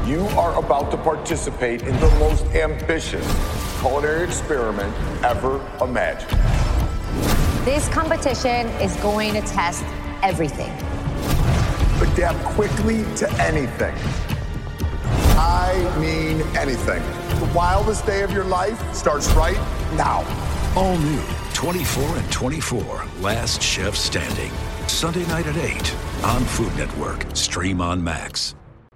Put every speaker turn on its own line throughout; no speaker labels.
You are about to participate in the most ambitious culinary experiment ever imagined.
This competition is going to test everything.
Adapt quickly to anything. I mean anything. The wildest day of your life starts right now.
All new 24 and 24, Last Chef Standing. Sunday night at 8 on Food Network. Stream on Max.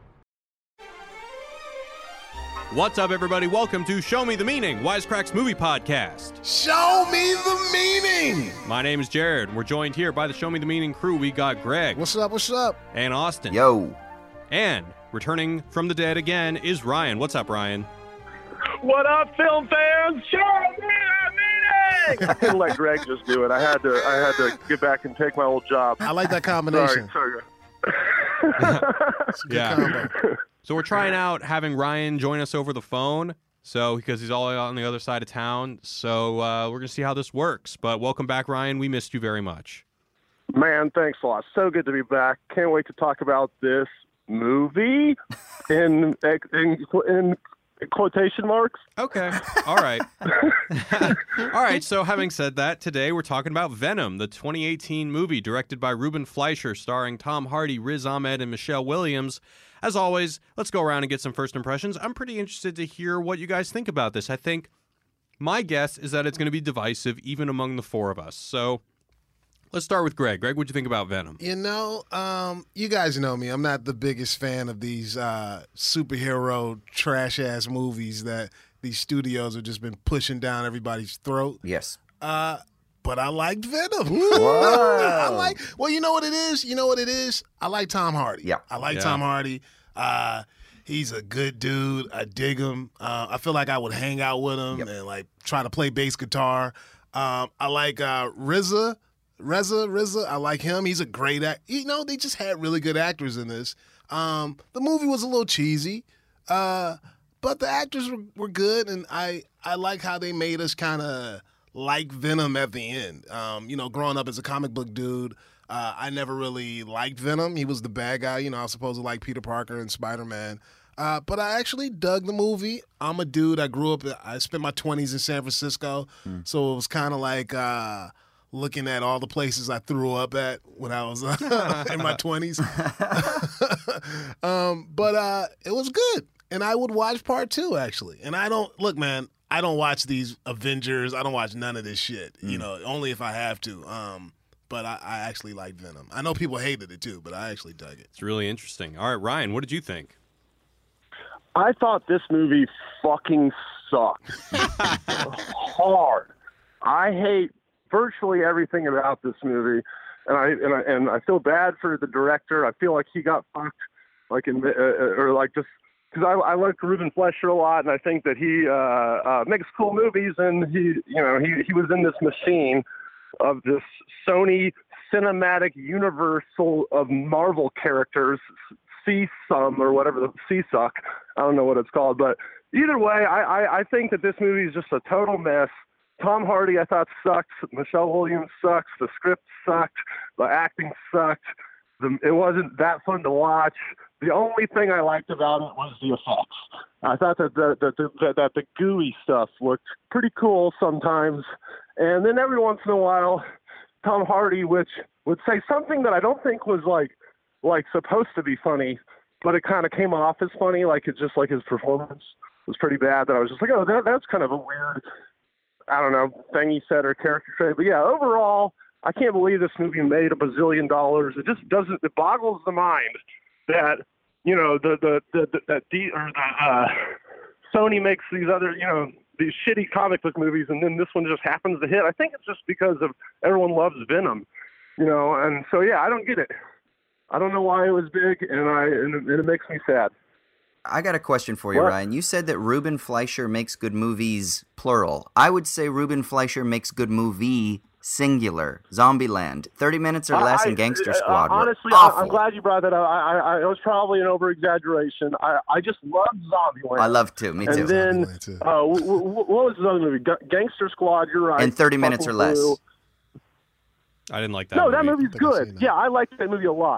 What's up, everybody? Welcome to Show Me the Meaning, Wisecracks movie podcast.
Show me the meaning!
My name is Jared. We're joined here by the Show Me the Meaning crew. We got Greg.
What's up, what's up?
And Austin.
Yo.
And returning from the dead again is Ryan. What's up, Ryan?
What up, film fans? Show me the meaning! I couldn't let Greg just do it. I had to get back and take my old job.
I like that combination.
Sorry.
It's a good combo.
So we're trying out having Ryan join us over the phone, because he's all on the other side of town. So we're going to see how this works. But welcome back, Ryan. We missed you very much.
Man, thanks a lot. So good to be back. Can't wait to talk about this movie in quotation marks.
Okay. All right. All right. So having said that, today we're talking about Venom, the 2018 movie directed by Ruben Fleischer, starring Tom Hardy, Riz Ahmed, and Michelle Williams. As always, let's go around and get some first impressions. I'm pretty interested to hear what you guys think about this. I think my guess is that it's going to be divisive even among the four of us. So let's start with Greg. Greg, what'd you think about Venom?
You know, you guys know me. I'm not the biggest fan of these superhero trash-ass movies that these studios have just been pushing down everybody's throat.
Yes.
But I liked Venom.
Wow.
Well, you know what it is? I like Tom Hardy.
Yeah.
I like Tom Hardy. He's a good dude. I dig him. I feel like I would hang out with him and try to play bass guitar. I like Reza. I like him. He's a great actor. You know, they just had really good actors in this. The movie was a little cheesy, but the actors were good, and I like how they made us kind of like Venom at the end. Growing up as a comic book dude, I never really liked Venom. He was the bad guy. I was supposed to like Peter Parker and Spider-Man. But I actually dug the movie. I'm a dude. I spent my 20s in San Francisco, so it was kind of like looking at all the places I threw up at when I was in my 20s. But it was good. And I would watch part 2, actually. And I don't watch these Avengers. I don't watch none of this shit, only if I have to. But I actually like Venom. I know people hated it too, but I actually dug it.
It's really interesting. All right, Ryan, what did you think?
I thought this movie fucking sucked. Hard. I hate virtually everything about this movie, and I feel bad for the director. I feel like he got fucked, because I like Ruben Fleischer a lot, and I think that he makes cool movies, and he was in this machine of this Sony cinematic universal of Marvel characters, C-Sum or whatever, the C-Suck. I don't know what it's called, but either way, I think that this movie is just a total mess. Tom Hardy, I thought, sucked. Michelle Williams sucks. The script sucked. The acting sucked. It wasn't that fun to watch. The only thing I liked about it was the effects. I thought that the gooey stuff looked pretty cool sometimes. And then every once in a while, Tom Hardy, which would say something that I don't think was like supposed to be funny, but it kind of came off as funny, his performance was pretty bad. That I was just like, oh, that's kind of a weird, I don't know, thing he said or character trait. But yeah, overall, I can't believe this movie made $1 bazillion. It just doesn't. It boggles the mind that Sony makes these other these shitty comic book movies, and then this one just happens to hit. I think it's just because of everyone loves Venom, and so yeah, I don't get it. I don't know why it was big, and it makes me sad.
I got a question for you, Ryan. You said that Ruben Fleischer makes good movies, plural. I would say Ruben Fleischer makes good movie, singular. Zombieland, 30 minutes or less, and Gangster Squad.
Honestly, I'm glad you brought that up. It was probably an over-exaggeration. I just love Zombieland.
I love too. Me too.
And then, what was the other movie? Gangster Squad, you're right.
And 30 minutes or less.
I didn't like that
movie.
movie.
No, that movie's good. Yeah, I liked that movie a lot.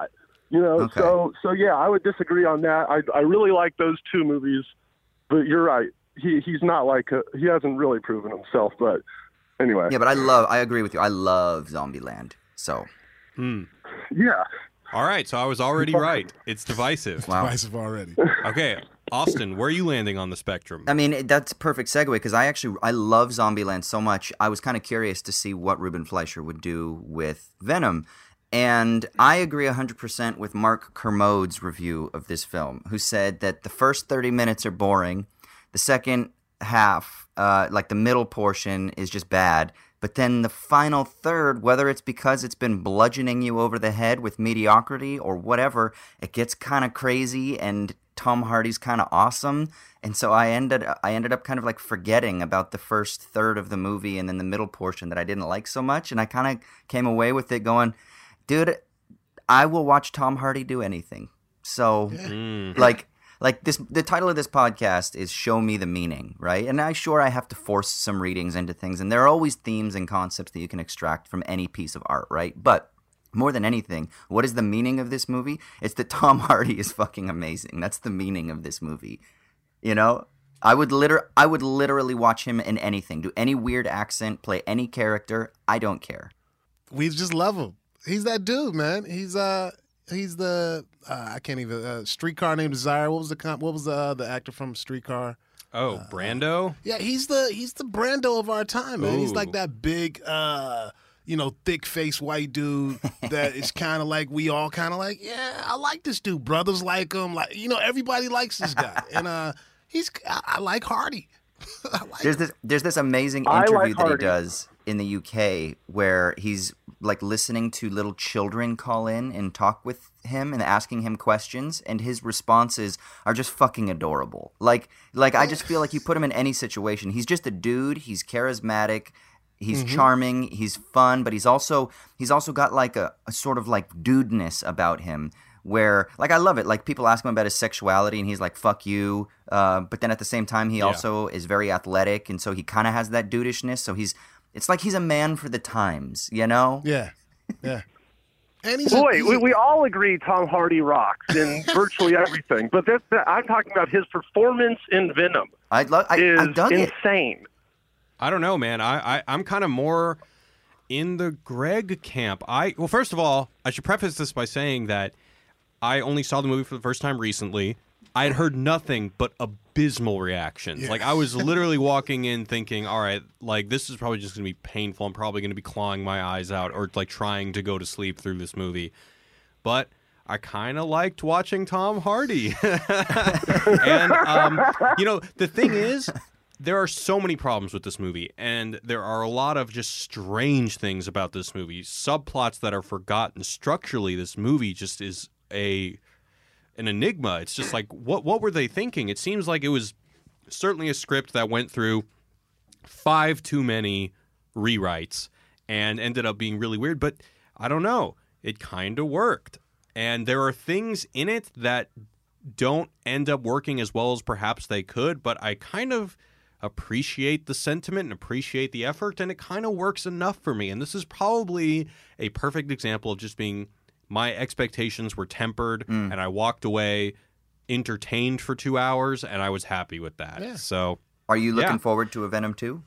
Okay.
So yeah, I would disagree on that. I really like those two movies, but you're right. He's not he hasn't really proven himself. But anyway.
Yeah, but I agree with you. I love Zombieland. So.
Yeah.
All right, so I was already right. It's divisive.
Wow.
Divisive already.
Okay, Austin, where are you landing on the spectrum?
I mean, that's a perfect segue because I love Zombieland so much. I was kind of curious to see what Ruben Fleischer would do with Venom. And I agree 100% with Mark Kermode's review of this film, who said that the first 30 minutes are boring. The second half, like the middle portion, is just bad. But then the final third, whether it's because it's been bludgeoning you over the head with mediocrity or whatever, it gets kind of crazy and Tom Hardy's kind of awesome. And so I ended up kind of like forgetting about the first third of the movie and then the middle portion that I didn't like so much. And I kind of came away with it going, dude, I will watch Tom Hardy do anything. So like this, the title of this podcast is Show Me the Meaning, right? And I have to force some readings into things. And there are always themes and concepts that you can extract from any piece of art, right? But more than anything, what is the meaning of this movie? It's that Tom Hardy is fucking amazing. That's the meaning of this movie. You know? I would literally watch him in anything. Do any weird accent, play any character. I don't care.
We just love him. He's that dude, man. He's the I can't even Streetcar Named Desire. What was the actor from Streetcar?
Oh, Brando?
Yeah, he's the Brando of our time, man.
Ooh.
He's like that big thick-faced white dude that is kind of like, we all kind of like, yeah, I like this dude. Brothers like him. Like, everybody likes this guy. And I like Hardy.
There's this amazing interview that he does in the UK where he's like listening to little children call in and talk with him and asking him questions, and his responses are just fucking adorable. Like I just feel like you put him in any situation. He's just a dude. He's charismatic. He's charming. He's fun, but he's also got like a sort of like dudeness about him. Where, like, I love it. Like, people ask him about his sexuality, and he's like, fuck you. But then at the same time, he also is very athletic, and so he kind of has that dudishness. So it's like he's a man for the times, you know?
Yeah. And
we all agree Tom Hardy rocks in virtually everything. But I'm talking about his performance in Venom.
I dug it.
Insane.
I don't know, man. I'm kind of more in the Greg camp. Well, first of all, I should preface this by saying that I only saw the movie for the first time recently. I had heard nothing but abysmal reactions.
Yeah.
Like, I was literally walking in thinking, all right, like, this is probably just going to be painful. I'm probably going to be clawing my eyes out or, like, trying to go to sleep through this movie. But I kind of liked watching Tom Hardy. And, the thing is, there are so many problems with this movie, and there are a lot of just strange things about this movie. Subplots that are forgotten. Structurally, this movie just is an enigma. It's just like, what were they thinking? It seems like it was certainly a script that went through 5 too many rewrites and ended up being really weird, but I don't know. It kind of worked. And there are things in it that don't end up working as well as perhaps they could, but I kind of appreciate the sentiment and appreciate the effort, and it kind of works enough for me. And this is probably a perfect example of just being, my expectations were tempered, and I walked away entertained for 2 hours, and I was happy with that.
Yeah.
So,
are you looking forward to a Venom 2?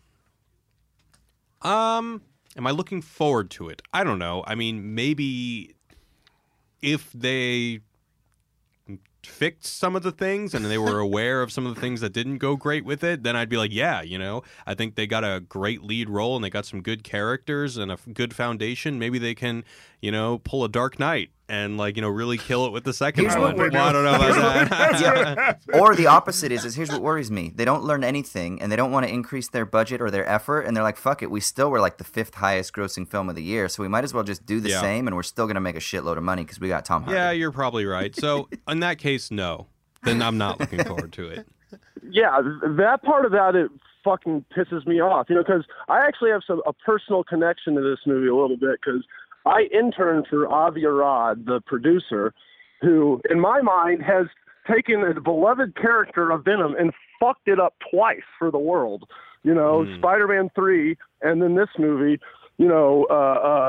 Am I looking forward to it? I don't know. I mean, maybe if they fixed some of the things and they were aware of some of the things that didn't go great with it, then I'd be like, yeah, I think they got a great lead role and they got some good characters and a good foundation. Maybe they can, pull a Dark Knight and really kill it with the second one. Well, I don't know about that.
Or the opposite is here's what worries me. They don't learn anything and they don't want to increase their budget or their effort, and they're like, fuck it, we still were like the 5th highest grossing film of the year, so we might as well just do the same, and we're still going to make a shitload of money because we got Tom Hardy.
Yeah, you're probably right. So in that case, no. Then I'm not looking forward to it.
Yeah, that part of that, it fucking pisses me off, because I actually have a personal connection to this movie a little bit, because I interned for Avi Arad, the producer, who, in my mind, has taken a beloved character of Venom and fucked it up twice for the world. Spider-Man 3 and then this movie,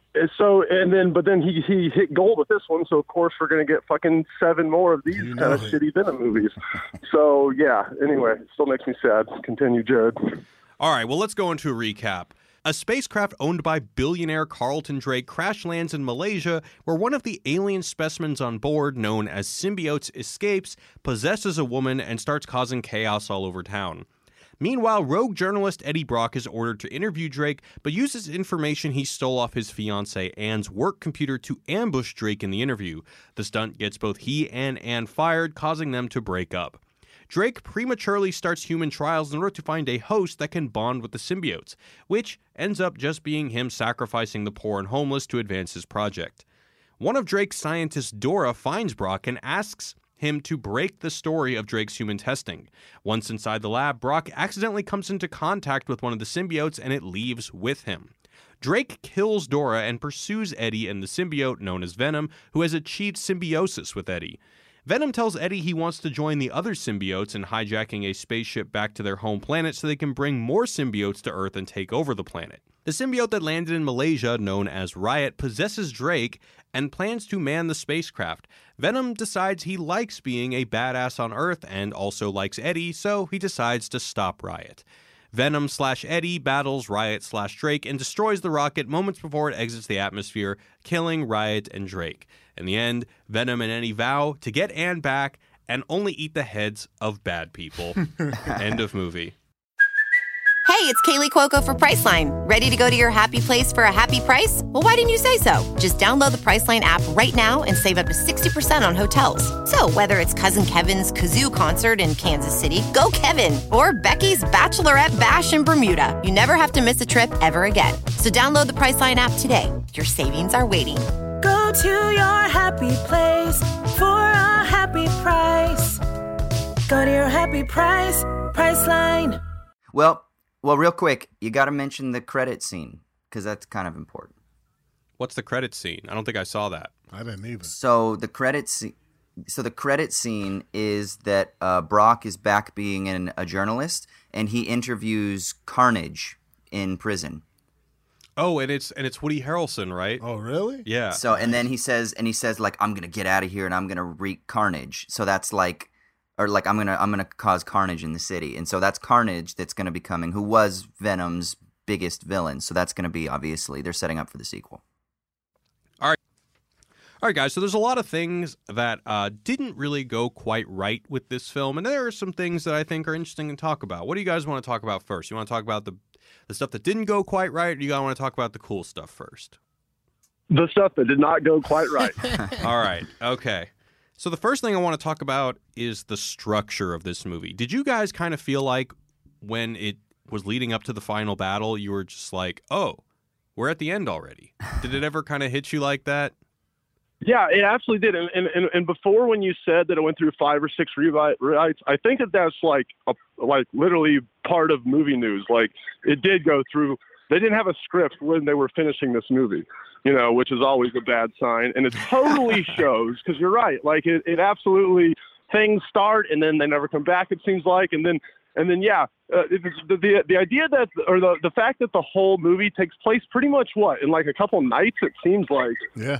But then he hit gold with this one, so of course we're going to get fucking 7 more of these kind of shitty Venom movies. So, yeah, anyway, it still makes me sad. Continue, Jared.
All right, well, let's go into a recap. A spacecraft owned by billionaire Carlton Drake crash lands in Malaysia, where one of the alien specimens on board, known as symbiotes, escapes, possesses a woman, and starts causing chaos all over town. Meanwhile, rogue journalist Eddie Brock is ordered to interview Drake, but uses information he stole off his fiancée Anne's work computer to ambush Drake in the interview. The stunt gets both he and Anne fired, causing them to break up. Drake prematurely starts human trials in order to find a host that can bond with the symbiotes, which ends up just being him sacrificing the poor and homeless to advance his project. One of Drake's scientists, Dora, finds Brock and asks him to break the story of Drake's human testing. Once inside the lab, Brock accidentally comes into contact with one of the symbiotes and it leaves with him. Drake kills Dora and pursues Eddie and the symbiote known as Venom, who has achieved symbiosis with Eddie. Venom tells Eddie he wants to join the other symbiotes in hijacking a spaceship back to their home planet so they can bring more symbiotes to Earth and take over the planet. The symbiote that landed in Malaysia, known as Riot, possesses Drake and plans to man the spacecraft. Venom decides he likes being a badass on Earth and also likes Eddie, so he decides to stop Riot. Venom/Eddie battles Riot/Drake and destroys the rocket moments before it exits the atmosphere, killing Riot and Drake. In the end, Venom and Eddie vow to get Anne back and only eat the heads of bad people. End of movie.
Hey, it's Kaylee Cuoco for Priceline. Ready to go to your happy place for a happy price? Well, why didn't you say so? Just download the Priceline app right now and save up to 60% on hotels. So whether it's Cousin Kevin's Kazoo Concert in Kansas City, go Kevin, or Becky's Bachelorette Bash in Bermuda, you never have to miss a trip ever again. So download the Priceline app today. Your savings are waiting.
Go to your happy place for a happy price. Go to your happy price, Priceline.
Well, real quick, you got to mention the credit scene because that's kind of important.
What's the credit scene? I don't think I saw that.
I didn't either.
So the credit scene is that Brock is back being a journalist, and he interviews Carnage in prison.
Oh, and it's Woody Harrelson, right?
Oh, really?
Yeah.
So and then he says like, I'm gonna get out of here and I'm gonna wreak carnage. So that's like. Or like I'm gonna cause carnage in the city, and so that's Carnage that's gonna be coming, who was Venom's biggest villain. So that's gonna be, obviously they're setting up for the sequel.
All right, guys. So there's a lot of things that didn't really go quite right with this film, and there are some things that I think are interesting to talk about. What do you guys want to talk about first? You want to talk about the stuff that didn't go quite right, or do you guys want to talk about the cool stuff first?
The stuff that did not go quite right.
All right. Okay. So the first thing I want to talk about is the structure of this movie. Did you guys kind of feel like when it was leading up to the final battle, you were just like, oh, we're at the end already? Did it ever kind of hit you like that?
Yeah, it absolutely did. And before, when you said that it went through 5 or 6 rewrites, I think that's like literally part of movie news. Like, it did go through. They didn't have a script when they were finishing this movie, which is always a bad sign. And it totally shows, because you're right. Like, it absolutely, things start and then they never come back, it seems like. And then the idea that, or the fact that the whole movie takes place pretty much in like a couple nights, it seems like.
Yeah.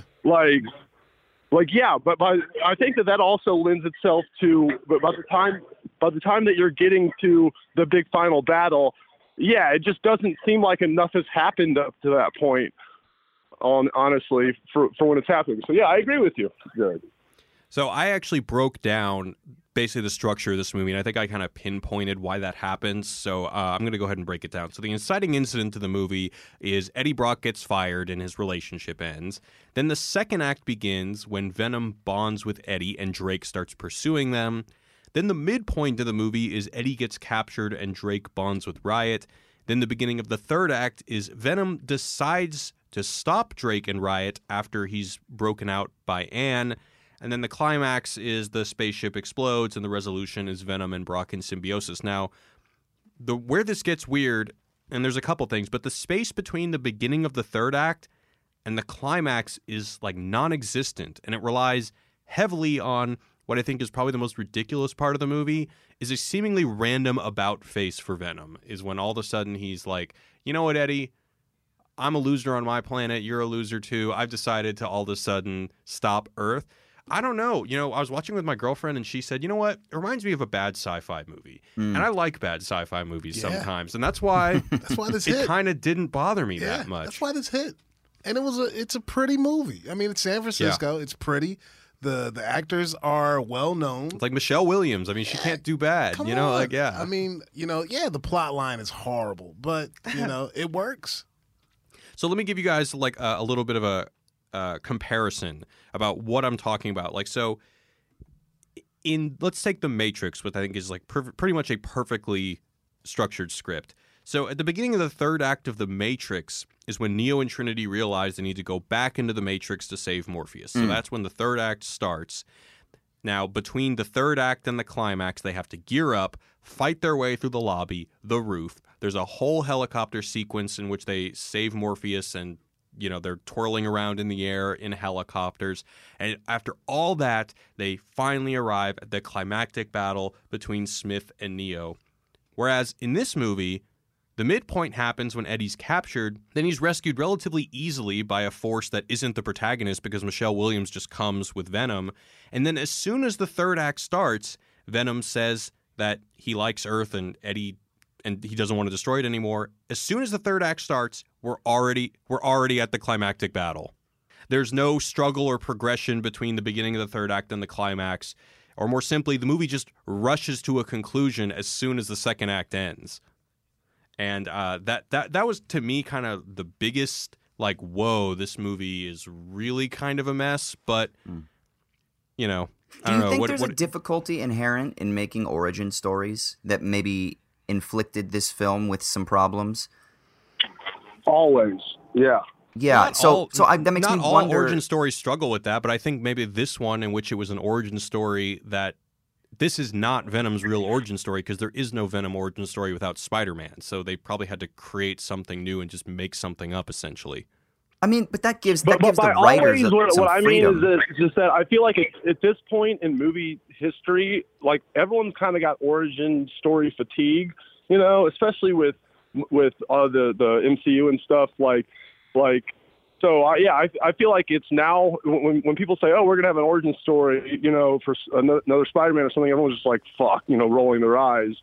Yeah, but I think that also lends itself to, but by the time that you're getting to the big final battle, yeah, it just doesn't seem like enough has happened up to that point, honestly, for when it's happening. So, yeah, I agree with you. Good.
So I actually broke down basically the structure of this movie, and I think I kind of pinpointed why that happens. So I'm going to go ahead and break it down. So the inciting incident to the movie is Eddie Brock gets fired and his relationship ends. Then the second act begins when Venom bonds with Eddie and Drake starts pursuing them. Then the midpoint of the movie is Eddie gets captured and Drake bonds with Riot. Then the beginning of the third act is Venom decides to stop Drake and Riot after he's broken out by Anne. And then the climax is the spaceship explodes and the resolution is Venom and Brock in symbiosis. Now, where this gets weird, and there's a couple things, but the space between the beginning of the third act and the climax is like non-existent, and it relies heavily on what I think is probably the most ridiculous part of the movie, is a seemingly random about face for Venom, is when all of a sudden he's like, you know what, Eddie? I'm a loser on my planet, you're a loser too. I've decided to all of a sudden stop Earth. I don't know. I was watching with my girlfriend and she said, you know what? It reminds me of a bad sci-fi movie. And I like bad sci-fi movies sometimes. And that's why,
this hit.
It kind of didn't bother me that much.
That's why this hit. And it's a pretty movie. I mean, it's San Francisco. It's pretty. The actors are well known.
It's like Michelle Williams. I mean, she can't do bad.
Come
you know,
on.
like
I mean, the plot line is horrible, but it works.
So let me give you guys like a little bit of a comparison about what I'm talking about. Like, so let's take The Matrix, which I think is like pretty much a perfectly structured script. So at the beginning of the third act of The Matrix is when Neo and Trinity realize they need to go back into the Matrix to save Morpheus. So that's when the third act starts. Now, between the third act and the climax, they have to gear up, fight their way through the lobby, the roof. There's a whole helicopter sequence in which they save Morpheus and, they're twirling around in the air in helicopters. And after all that, they finally arrive at the climactic battle between Smith and Neo. Whereas in this movie, the midpoint happens when Eddie's captured, then he's rescued relatively easily by a force that isn't the protagonist because Michelle Williams just comes with Venom. And then as soon as the third act starts, Venom says that he likes Earth and Eddie and he doesn't want to destroy it anymore. As soon as the third act starts, we're already at the climactic battle. There's no struggle or progression between the beginning of the third act and the climax. Or more simply, the movie just rushes to a conclusion as soon as the second act ends. And that was, to me, kind of the biggest, like, whoa, this movie is really kind of a mess. But, I don't know.
Do you think there's a difficulty inherent in making origin stories that maybe inflicted this film with some problems?
Always, yeah.
Yeah, that makes me wonder.
Not all origin stories struggle with that, but I think maybe this one, in which it was an origin story that this is not Venom's real origin story because there is no Venom origin story without Spider-Man. So they probably had to create something new and just make something up, essentially.
I mean, but that gives the writers some
what I
freedom.
mean is just that I feel like at this point in movie history, like everyone's kind of got origin story fatigue, especially with the MCU and stuff like. So I feel like it's now when people say, "Oh, we're gonna have an origin story," for another Spider-Man or something, everyone's just like, "Fuck," rolling their eyes.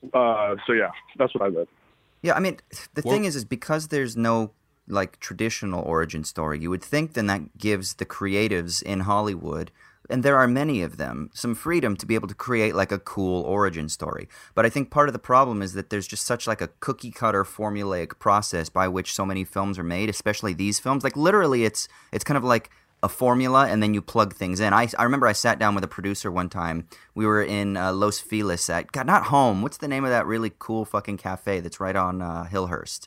So yeah, that's what I meant.
Yeah, I mean, the thing is because there's no like traditional origin story, you would think then that gives the creatives in Hollywood, and there are many of them, some freedom to be able to create like a cool origin story. But I think part of the problem is that there's just such like a cookie cutter formulaic process by which so many films are made, especially these films. Like literally it's kind of like a formula and then you plug things in. I remember I sat down with a producer one time. We were in Los Feliz not Home. What's the name of that really cool fucking cafe that's right on Hillhurst?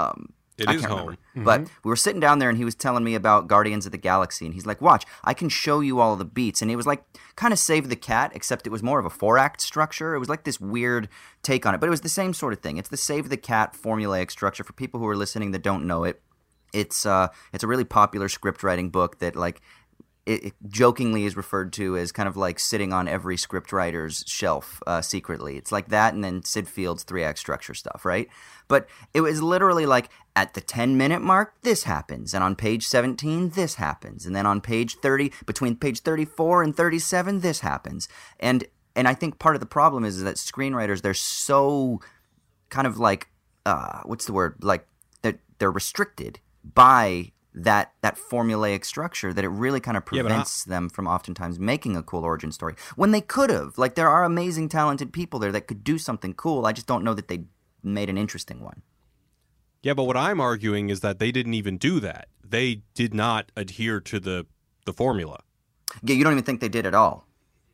It is Home.
Mm-hmm. But we were sitting down there and he was telling me about Guardians of the Galaxy. And he's like, watch, I can show you all the beats. And it was like kind of Save the Cat, except it was more of a 4-act structure. It was like this weird take on it. But it was the same sort of thing. It's the Save the Cat formulaic structure. For people who are listening that don't know it, it's a really popular script writing book that like it jokingly is referred to as kind of like sitting on every script writer's shelf secretly. It's like that and then Sid Field's 3-act structure stuff, right? But it was literally like at the 10-minute mark, this happens. And on page 17, this happens. And then on page 30, between page 34 and 37, this happens. And I think part of the problem is that screenwriters, they're so kind of like, what's the word? Like they're restricted by that formulaic structure that it really kind of prevents them from oftentimes making a cool origin story when they could have. Like there are amazing talented people there that could do something cool. I just don't know that they made an interesting one.
Yeah, but what I'm arguing is that they didn't even do that. They did not adhere to the formula.
Yeah, you don't even think they did at all.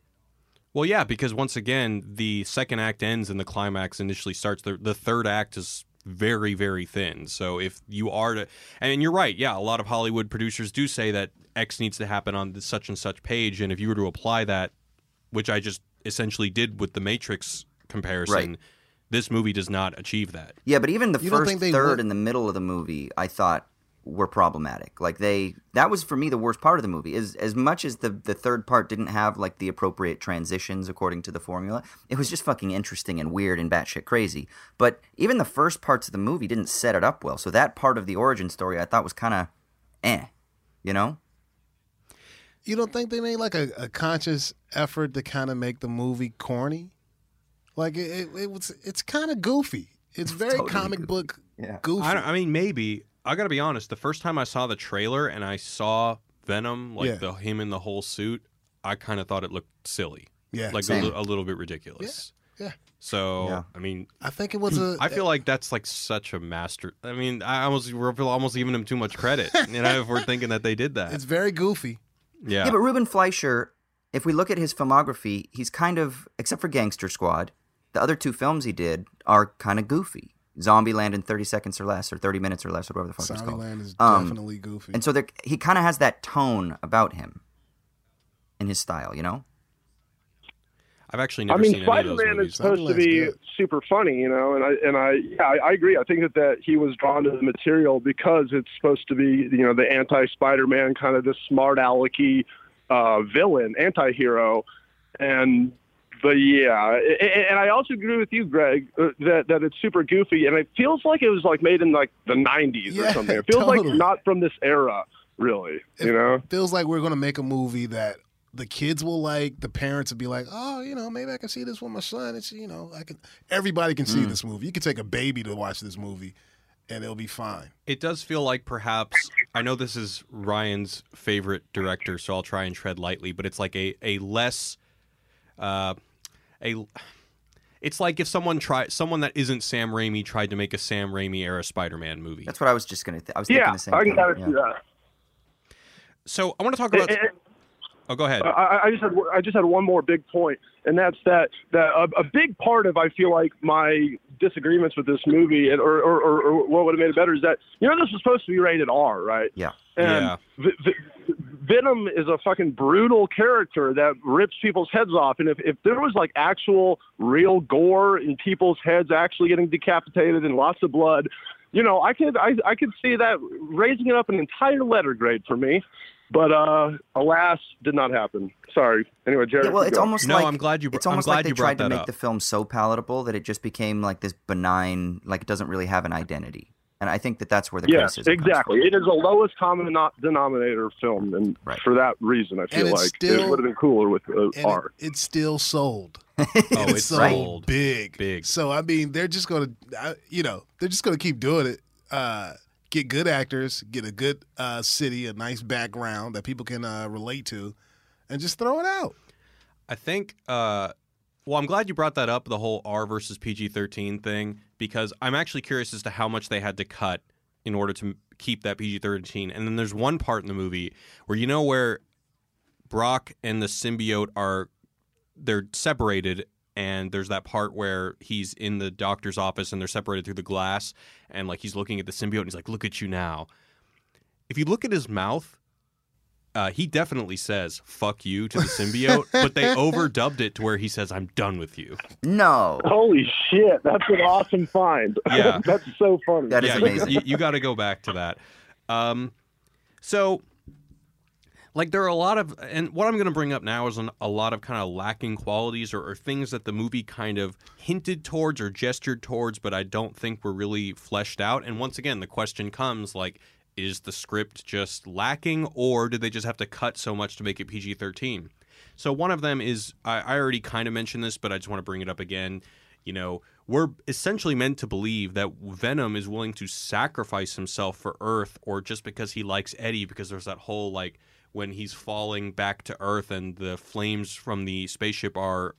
Well, yeah, because once again, the second act ends and the climax initially starts. The third act is very, very thin. So if you are to, and you're right, yeah, a lot of Hollywood producers do say that X needs to happen on this such and such page, and if you were to apply that, which I just essentially did with the Matrix comparison, right, this movie does not achieve that.
Yeah, but even the first third in the middle of the movie, I thought were problematic. Like that was for me the worst part of the movie. Is as much as the third part didn't have like the appropriate transitions according to the formula, it was just fucking interesting and weird and batshit crazy. But even the first parts of the movie didn't set it up well. So that part of the origin story I thought was kind of you know?
You don't think they made like a conscious effort to kind of make the movie corny? Like it's kind of goofy. It's very
totally
comic
goofy.
book goofy.
I mean, maybe. I gotta be honest. The first time I saw the trailer and I saw Venom, like him in the whole suit, I kind of thought it looked silly.
Yeah,
like a little bit ridiculous.
Yeah.
So I mean,
I think it was
I feel like that's like such a master. I mean, we're almost giving him too much credit. You know, if we're thinking that they did that,
it's very goofy.
Yeah.
Yeah, but Ruben Fleischer, if we look at his filmography, he's kind of, except for Gangster Squad, the other two films he did are kind of goofy. Zombieland in 30 seconds or less, or 30 minutes or less, or whatever the fuck it's called.
Zombieland is definitely goofy.
And so he kind of has that tone about him in his style, you know?
I've actually never seen any of those
Spider-Man
movies.
is supposed to be super funny, you know, and I agree. I think that he was drawn to the material because it's supposed to be, you know, the anti-Spider-Man kind of this smart alecky villain, anti-hero, But yeah, and I also agree with you, Greg, that it's super goofy, and it feels like it was like made in like the 90s or something. It feels like not from this era, really. You know,
it feels like we're gonna make a movie that the kids will like. The parents will be like, oh, you know, maybe I can see this with my son. It's, you know, everybody can see this movie. You can take a baby to watch this movie, and it'll be fine.
It does feel like perhaps, I know this is Ryan's favorite director, so I'll try and tread lightly, but it's like a less. It's like if someone that isn't Sam Raimi tried to make a Sam Raimi era Spider-Man movie.
That's what I was just going to I was thinking the same thing.
I can kind of see that.
So I want to talk about. Oh, go ahead.
I just had one more big point, and that's that a big part of, I feel like, my disagreements with this movie, or what would have made it better, is that, you know, this was supposed to be rated R, right?
Yeah.
And Venom is a fucking brutal character that rips people's heads off. And if there was like actual real gore and people's heads actually getting decapitated and lots of blood, you know, I could see that raising it up an entire letter grade for me. But alas, did not happen. Sorry. Anyway, Jared.
Yeah, well, it's almost
no,
like
I'm glad you.
It's almost like they tried to make
up.
the film so palatable that it just became like this benign, like it doesn't really have an identity. And I think that's where the criticism comes
exactly. It is a lowest common denominator film, and for that reason, I feel like it would have been cooler with R.
It's still sold.
It's sold
big. So I mean, they're just gonna, they're just gonna keep doing it. Get good actors, get a good city, a nice background that people can relate to, and just throw it out.
I think. Well, I'm glad you brought that up, the whole R versus PG-13 thing, because I'm actually curious as to how much they had to cut in order to keep that PG-13. And then there's one part in the movie where, you know, where Brock and the symbiote they're separated, and there's that part where he's in the doctor's office and they're separated through the glass, and like he's looking at the symbiote and he's like, "Look at you now." If you look at his mouth, he definitely says "fuck you" to the symbiote, but they overdubbed it to where he says, "I'm done with you."
No.
Holy shit, that's an awesome find.
Yeah.
That's so funny.
That is amazing.
You got to go back to that. So, like, there are a lot of, and what I'm going to bring up now is a lot of kind of lacking qualities or things that the movie kind of hinted towards or gestured towards, but I don't think were really fleshed out. And once again, the question comes, like, is the script just lacking, or did they just have to cut so much to make it PG-13? So one of them is, I already kind of mentioned this, but I just want to bring it up again. You know, we're essentially meant to believe that Venom is willing to sacrifice himself for Earth, or just because he likes Eddie, because there's that whole, like, when he's falling back to Earth and the flames from the spaceship are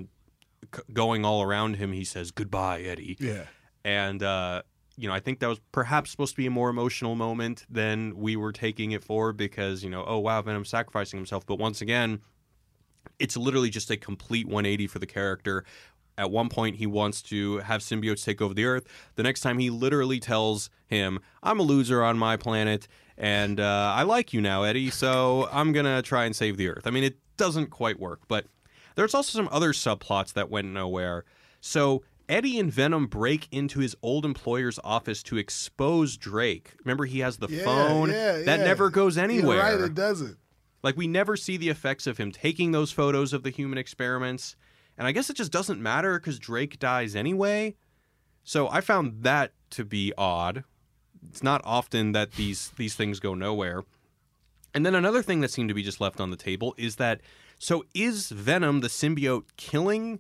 going all around him, he says, "Goodbye, Eddie."
Yeah.
And, you know, I think that was perhaps supposed to be a more emotional moment than we were taking it for, because, you know, oh, wow, Venom's sacrificing himself. But once again, it's literally just a complete 180 for the character. At one point, he wants to have symbiotes take over the Earth. The next time, he literally tells him, "I'm a loser on my planet, and I like you now, Eddie, so I'm going to try and save the Earth." I mean, it doesn't quite work, but there's also some other subplots that went nowhere. So Eddie and Venom break into his old employer's office to expose Drake. Remember, he has the phone. That never goes anywhere.
You're right, it doesn't.
Like, we never see the effects of him taking those photos of the human experiments. And I guess it just doesn't matter because Drake dies anyway. So I found that to be odd. It's not often that these things go nowhere. And then another thing that seemed to be just left on the table is that, so is Venom, the symbiote, killing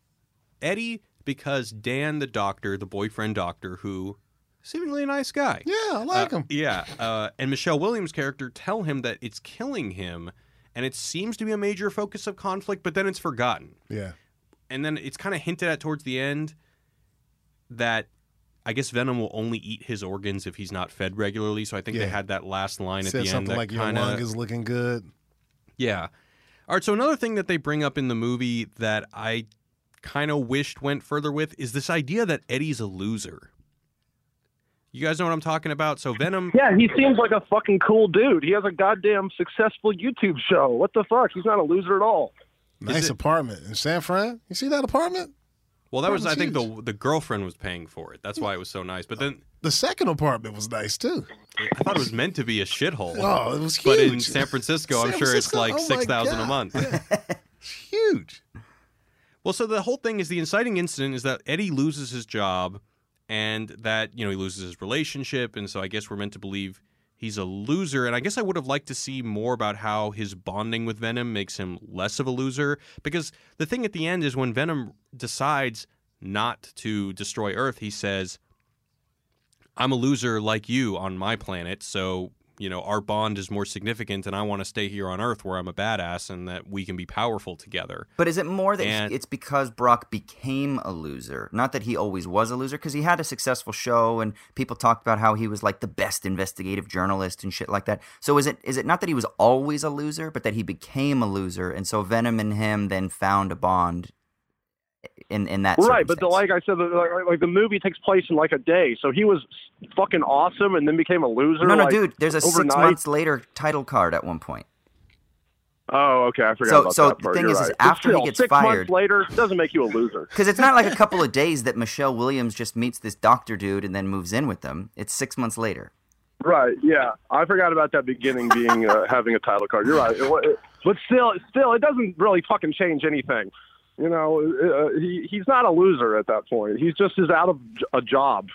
Eddie? Because Dan, the doctor, the boyfriend doctor, who seemingly a nice guy.
Yeah, I like him.
Yeah. And Michelle Williams' character tell him that it's killing him. And it seems to be a major focus of conflict, but then it's forgotten.
Yeah.
And then it's kind of hinted at towards the end that I guess Venom will only eat his organs if he's not fed regularly. So I think they had that last line at the end.
Something
that
like, your lung is looking good.
Yeah. All right, so another thing that they bring up in the movie that I kind of wished went further with is this idea that Eddie's a loser. You guys know what I'm talking about? So Venom...
Yeah, he seems like a fucking cool dude. He has a goddamn successful YouTube show. What the fuck? He's not a loser at all.
Nice apartment in San Fran. You see that apartment?
Well, that was, I think, the girlfriend was paying for it. That's why it was so nice. But then
the second apartment was nice too.
I thought it was meant to be a shithole.
Oh, it was huge.
But in San Francisco, I'm sure it's like $6,000 a month.
Yeah. Huge.
Well, so the whole thing is the inciting incident is that Eddie loses his job, and that he loses his relationship, and so I guess we're meant to believe he's a loser. And I guess I would have liked to see more about how his bonding with Venom makes him less of a loser. Because the thing at the end is when Venom decides not to destroy Earth, he says, I'm a loser like you on my planet, so, our bond is more significant, and I want to stay here on Earth where I'm a badass and that we can be powerful together.
But is it more that it's because Brock became a loser? Not that he always was a loser, because he had a successful show, and people talked about how he was like the best investigative journalist and shit like that. So is it not that he was always a loser, but that he became a loser, and so Venom and him then found a bond in that
right? But like I said, like the movie takes place in like a day, so he was fucking awesome and then became a loser.
No,
like,
dude. There's a
overnight.
6 months later title card at one point.
Oh, okay. I forgot about
so
that part.
The thing
You're
is
right.
after
Still,
he gets
6
fired,
months later doesn't make you a loser.
Because it's not like a couple of days that Michelle Williams just meets this doctor dude and then moves in with them. It's 6 months later.
Right. Yeah, I forgot about that beginning being having a title card. You're right. But still, it doesn't really fucking change anything. He's not a loser at that point. He's just out of a job.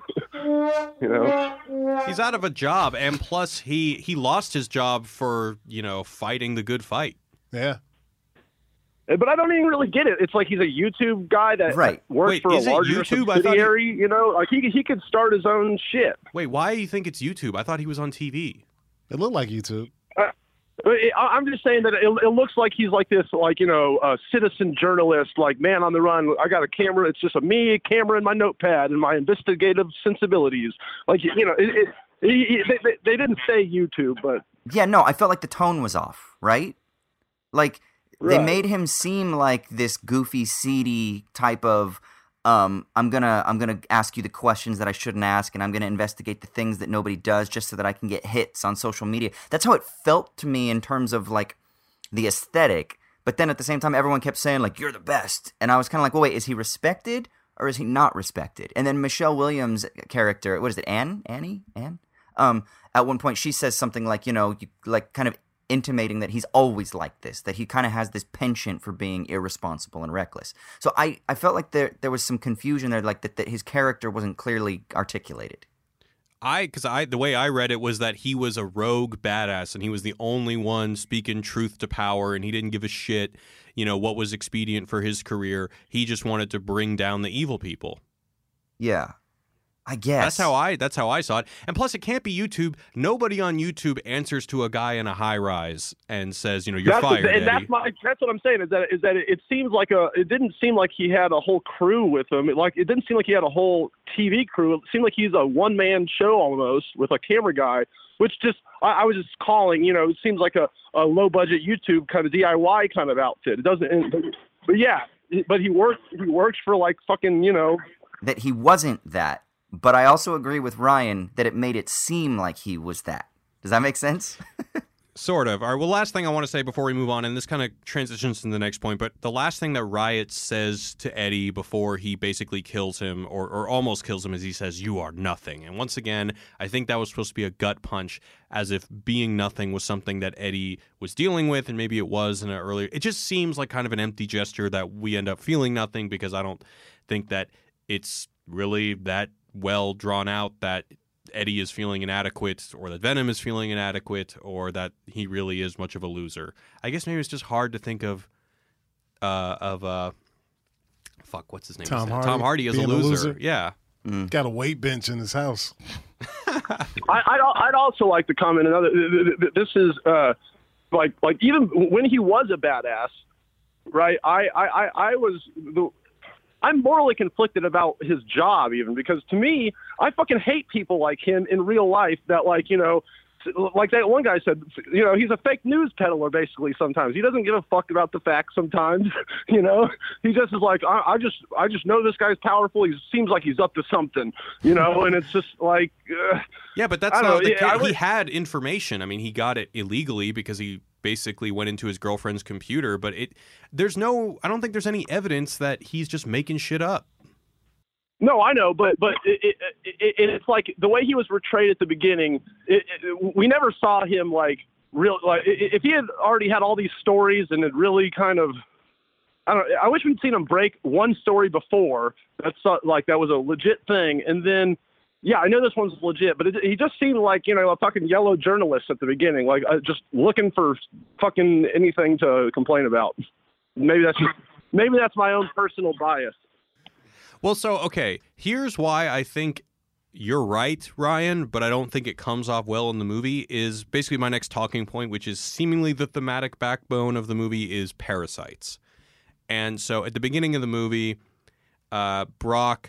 He's out of a job, and plus he lost his job for fighting the good fight.
Yeah.
But I don't even really get it. It's like he's a YouTube guy that works for a larger subsidiary. Like he could start his own shit.
Wait, why do you think it's YouTube? I thought he was on TV.
It looked like YouTube.
I'm just saying that it looks like he's like this, citizen journalist, like man on the run. I got a camera. It's just a camera, and my notepad, and my investigative sensibilities. Like they didn't say YouTube, but
yeah, no, I felt like the tone was off, right? Like they made him seem like this goofy, seedy type of. I'm gonna ask you the questions that I shouldn't ask, and I'm gonna investigate the things that nobody does just so that I can get hits on social media. That's how it felt to me in terms of like the aesthetic. But then at the same time, everyone kept saying like you're the best, and I was kind of like, well, wait, is he respected or is he not respected? And then Michelle Williams' character, what is it, Anne? At one point she says something like, kind of intimating that he's always like this, that he kind of has this penchant for being irresponsible and reckless. So I felt like there was some confusion there, like that his character wasn't clearly articulated.
The way I read it was that he was a rogue badass and he was the only one speaking truth to power, and he didn't give a shit, what was expedient for his career. He just wanted to bring down the evil people.
Yeah. I guess.
That's how I saw it. And plus, it can't be YouTube. Nobody on YouTube answers to a guy in a high rise and says, you're fired.
And
Eddie.
that's what I'm saying is that it seems like it didn't seem like he had a whole crew with him. It didn't seem like he had a whole TV crew. It seemed like he's a one-man show almost with a camera guy, which just I was just calling. It seems like a low-budget YouTube kind of DIY kind of outfit. It doesn't. But yeah, but he worked for like fucking
that he wasn't that. But I also agree with Ryan that it made it seem like he was that. Does that make sense?
Sort of. All right, well, last thing I want to say before we move on, and this kind of transitions to the next point, but the last thing that Riot says to Eddie before he basically kills him or almost kills him is he says, "You are nothing." And once again, I think that was supposed to be a gut punch, as if being nothing was something that Eddie was dealing with, and maybe it was in an earlier... It just seems like kind of an empty gesture that we end up feeling nothing, because I don't think that it's really that well drawn out that Eddie is feeling inadequate, or that Venom is feeling inadequate, or that he really is much of a loser. I guess maybe it's just hard to think of what's his name?
Tom Hardy.
Tom Hardy as a loser. Yeah.
Got a weight bench in his house.
I'd also like to comment another. This is like even when he was a badass, right? I'm morally conflicted about his job, even, because to me, I fucking hate people like him in real life that, like, you know, like that one guy said, you know, he's a fake news peddler, basically, sometimes. He doesn't give a fuck about the facts sometimes, you know? He just is like, I just know this guy's powerful. He seems like he's up to something, you know? And it's just like...
yeah, but that's not the case. He had information. I mean, he got it illegally because he basically went into his girlfriend's computer, but I don't think there's any evidence that he's just making shit up.
No, I know, but it's like the way he was portrayed at the beginning. We never saw him like real. Like if he had already had all these stories and had really kind of, I wish we'd seen him break one story before. That's like that was a legit thing, and then. Yeah, I know this one's legit, but he just seemed like, you know, a fucking yellow journalist at the beginning, like just looking for fucking anything to complain about. Maybe that's my own personal bias.
Well, so, okay, here's why I think you're right, Ryan, but I don't think it comes off well in the movie, is basically my next talking point, which is seemingly the thematic backbone of the movie is parasites. And so at the beginning of the movie, Brock,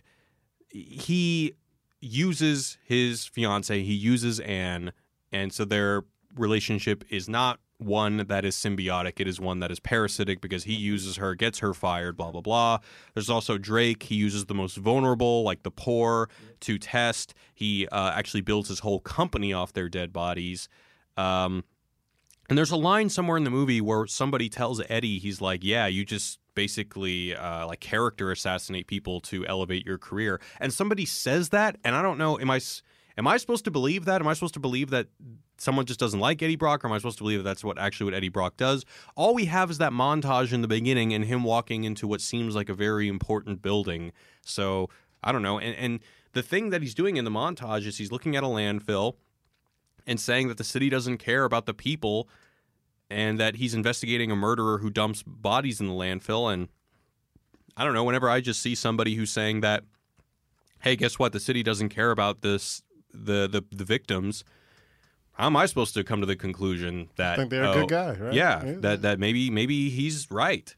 he uses his fiance, he uses Anne, and so their relationship is not one that is symbiotic, it is one that is parasitic because he uses her, gets her fired, blah, blah, blah. There's also Drake. He uses the most vulnerable, like the poor, to test. He actually builds his whole company off their dead bodies. And there's a line somewhere in the movie where somebody tells Eddie, he's like, yeah, you just basically like character assassinate people to elevate your career. And somebody says that, and I don't know, am I supposed to believe that? Am I supposed to believe that someone just doesn't like Eddie Brock, or am I supposed to believe that that's what Eddie Brock does? All we have is that montage in the beginning and him walking into what seems like a very important building. So I don't know. And the thing that he's doing in the montage is he's looking at a landfill and saying that the city doesn't care about the people, and that he's investigating a murderer who dumps bodies in the landfill. And I don't know, whenever I just see somebody who's saying that, hey, guess what, the city doesn't care about this, the victims, how am I supposed to come to the conclusion that
I think they're a good guy, right?
Yeah, that maybe he's right.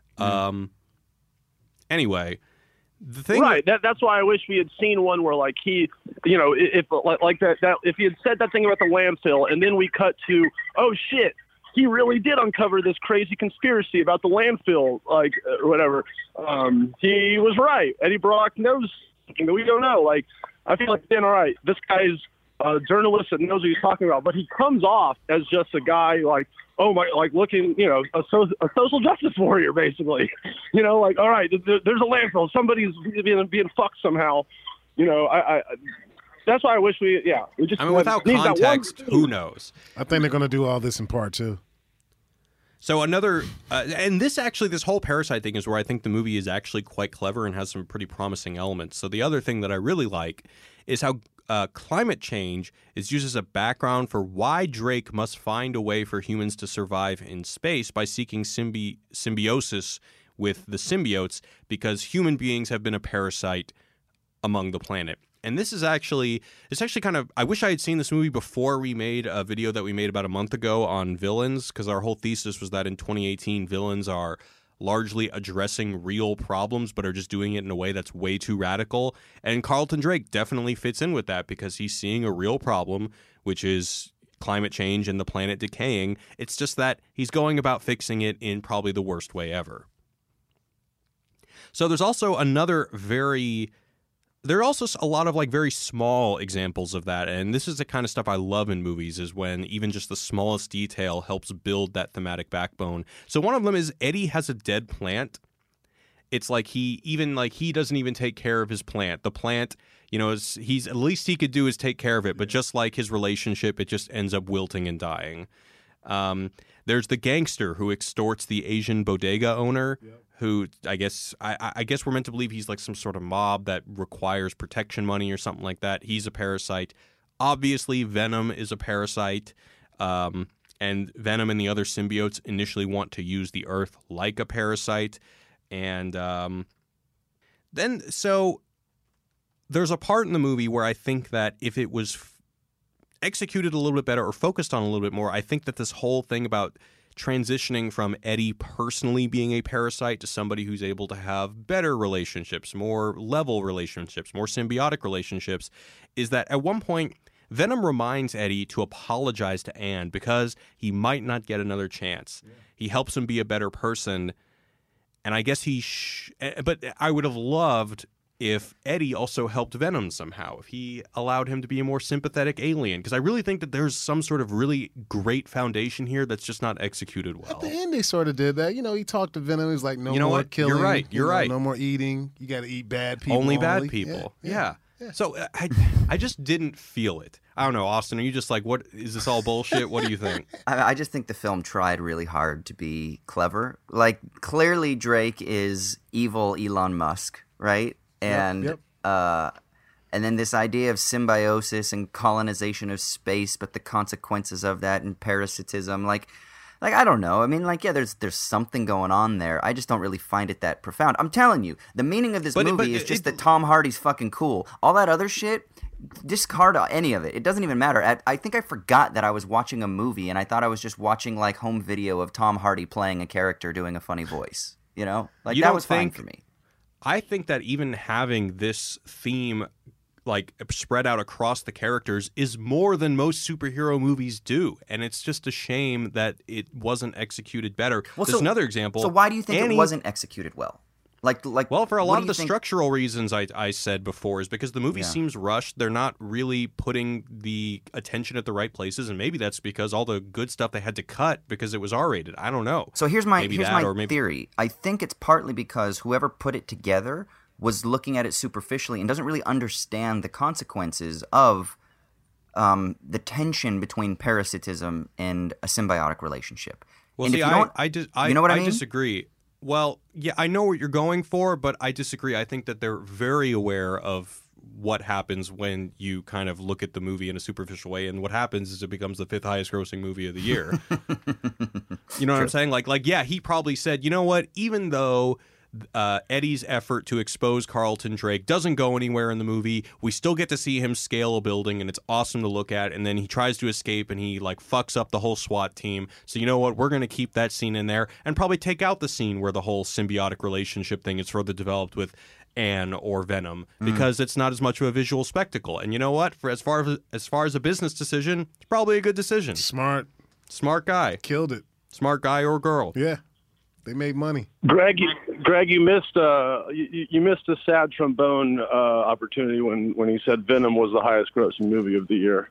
Anyway, the thing,
right? That's why I wish we had seen one where, like, he, you know, if like that if he had said that thing about the landfill, and then we cut to, oh shit, he really did uncover this crazy conspiracy about the landfill, like, or whatever. He was right. Eddie Brock knows something that we don't know. Like, I feel like then, all right, this guy's a journalist that knows what he's talking about, but he comes off as just a guy like, oh my, like looking, you know, a social justice warrior, basically. You know, like, all right, there's a landfill, somebody's being fucked somehow. You know, I that's why I wish we just.
I mean, without context, who knows?
I think they're going to do all this in part two.
So another, and this whole parasite thing is where I think the movie is actually quite clever and has some pretty promising elements. So the other thing that I really like is how climate change is used as a background for why Drake must find a way for humans to survive in space by seeking symbiosis with the symbiotes, because human beings have been a parasite among the planet. And it's actually kind of, I wish I had seen this movie before we made a video that we made about a month ago on villains, because our whole thesis was that in 2018, villains are largely addressing real problems, but are just doing it in a way that's way too radical. And Carlton Drake definitely fits in with that, because he's seeing a real problem, which is climate change and the planet decaying. It's just that he's going about fixing it in probably the worst way ever. So there's also another very there are also a lot of like very small examples of that, and this is the kind of stuff I love in movies, is when even just the smallest detail helps build that thematic backbone. So one of them is Eddie has a dead plant. It's like he doesn't even take care of his plant. The plant, he's at least he could do is take care of it, but just like his relationship, it just ends up wilting and dying. There's the gangster who extorts the Asian bodega owner, who I guess we're meant to believe he's like some sort of mob that requires protection money or something like that. He's a parasite. Obviously, Venom is a parasite, and Venom and the other symbiotes initially want to use the Earth like a parasite. And so there's a part in the movie where I think that if it was executed a little bit better or focused on a little bit more, I think that this whole thing about transitioning from Eddie personally being a parasite to somebody who's able to have better relationships, more level relationships, more symbiotic relationships, is that at one point Venom reminds Eddie to apologize to Anne because he might not get another chance. Yeah. He helps him be a better person. And I guess but I would have loved if Eddie also helped Venom somehow, if he allowed him to be a more sympathetic alien. Because I really think that there's some sort of really great foundation here that's just not executed well.
At the end, they sort of did that. He talked to Venom. He was like, no more killing.
You're right.
No more eating. You got to eat bad people.
Only bad people. Yeah. So I just didn't feel it. I don't know, Austin, are you just like, what, is this all bullshit? What do you think?
I just think the film tried really hard to be clever. Like, clearly Drake is evil Elon Musk, right? And and then this idea of symbiosis and colonization of space, but the consequences of that and parasitism, like I don't know. I mean, there's something going on there. I just don't really find it that profound. I'm telling you, the meaning of this movie is just that Tom Hardy's fucking cool. All that other shit, discard any of it. It doesn't even matter. I think I forgot that I was watching a movie, and I thought I was just watching like home video of Tom Hardy playing a character doing a funny voice. That was fine for me.
I think that even having this theme like spread out across the characters is more than most superhero movies do, and it's just a shame that it wasn't executed better. There's another example.
So why do you think it wasn't executed well?
Well, for a lot of the structural reasons I said before, is because the movie seems rushed. They're not really putting the attention at the right places, and maybe that's because all the good stuff they had to cut because it was R-rated. I don't know.
So here's my theory. I think it's partly because whoever put it together was looking at it superficially and doesn't really understand the consequences of the tension between parasitism and a symbiotic relationship.
Well, see, you know what I mean? I disagree. Well, yeah, I know what you're going for, but I disagree. I think that they're very aware of what happens when you kind of look at the movie in a superficial way, and what happens is it becomes the 5th highest grossing movie of the year. You know what I'm saying? Like, yeah, he probably said, you know what, even though Eddie's effort to expose Carlton Drake doesn't go anywhere in the movie, we still get to see him scale a building, and it's awesome to look at, and then he tries to escape and he like fucks up the whole SWAT team. So you know what, we're going to keep that scene in there and probably take out the scene where the whole symbiotic relationship thing is further developed with Anne or Venom, because it's not as much of a visual spectacle. And you know what, for as far as a business decision, it's probably a good decision.
Smart
guy.
Killed it.
Smart guy or girl.
Yeah. They made money.
Greg, you missed a sad trombone opportunity when he said Venom was the highest grossing movie of the year.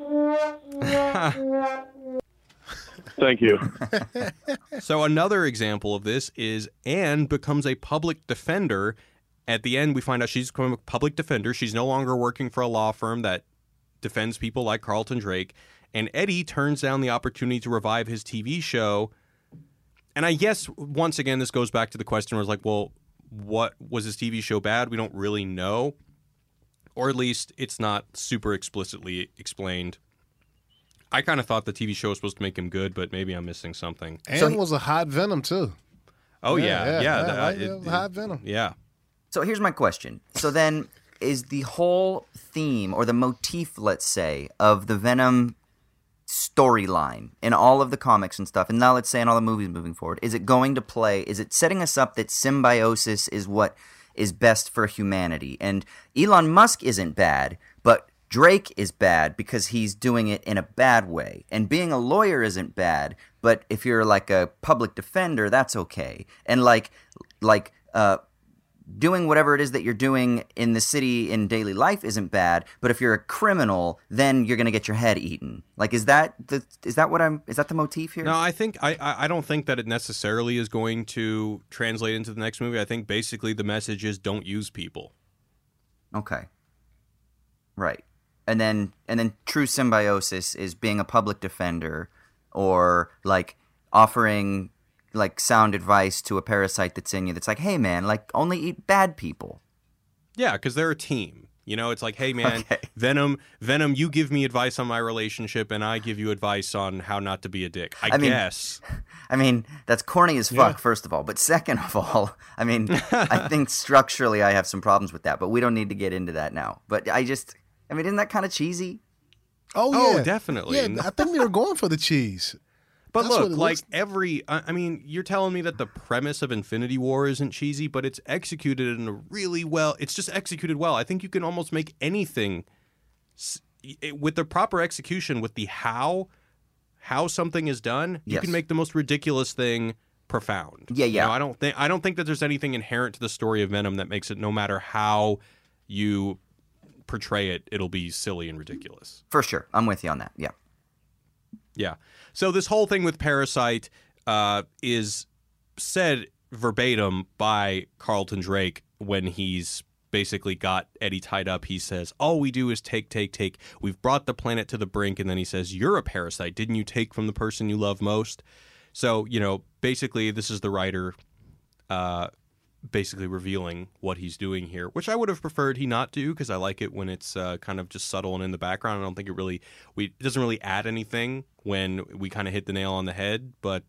Thank you.
So another example of this is Anne becomes a public defender. At the end, we find out she's become a public defender. She's no longer working for a law firm that defends people like Carlton Drake. And Eddie turns down the opportunity to revive his TV show. And I guess, once again, this goes back to the question where it's like, well, what was his TV show bad? We don't really know. Or at least it's not super explicitly explained. I kind of thought the TV show was supposed to make him good, but maybe I'm missing something.
And was a hot Venom, too.
Oh, yeah.
Hot Venom.
Yeah.
So here's my question. So then, is the whole theme, or the motif, let's say, of the Venom storyline in all of the comics and stuff, and now let's say in all the movies moving forward, is it setting us up that symbiosis is what is best for humanity? And Elon Musk isn't bad, but Drake is bad because he's doing it in a bad way. And being a lawyer isn't bad, but if you're like a public defender, that's okay. And doing whatever it is that you're doing in the city in daily life isn't bad, but if you're a criminal, then you're going to get your head eaten. Like, is that the motif here?
No, I think I don't think that it necessarily is going to translate into the next movie. I think basically the message is don't use people.
Okay. Right. And then true symbiosis is being a public defender or like offering like sound advice to a parasite that's in you that's like, hey man, like only eat bad people.
Yeah, because they're a team. You know, it's like, hey man, okay. Venom, you give me advice on my relationship and I give you advice on how not to be a dick. I guess.
I mean, that's corny as fuck, first of all. But second of all, I mean, I think structurally I have some problems with that, but we don't need to get into that now. But isn't that kind of cheesy?
Oh, yeah.
Definitely.
Yeah, I think they were going for the cheese.
But that's look, like you're telling me that the premise of Infinity War isn't cheesy, but it's executed in a really well. It's just executed well. I think you can almost make anything with the proper execution, with the how something is done. You can make the most ridiculous thing profound.
Yeah.
You know, I don't think that there's anything inherent to the story of Venom that makes it, no matter how you portray it, it'll be silly and ridiculous.
For sure, I'm with you on that. Yeah.
Yeah. So this whole thing with Parasite is said verbatim by Carlton Drake when he's basically got Eddie tied up. He says, all we do is take. We've brought the planet to the brink. And then he says, you're a parasite. Didn't you take from the person you love most? So, you know, basically this is the writer basically revealing what he's doing here, which I would have preferred he not do because I like it when it's kind of just subtle and in the background. I don't think it doesn't really add anything when we kind of hit the nail on the head. But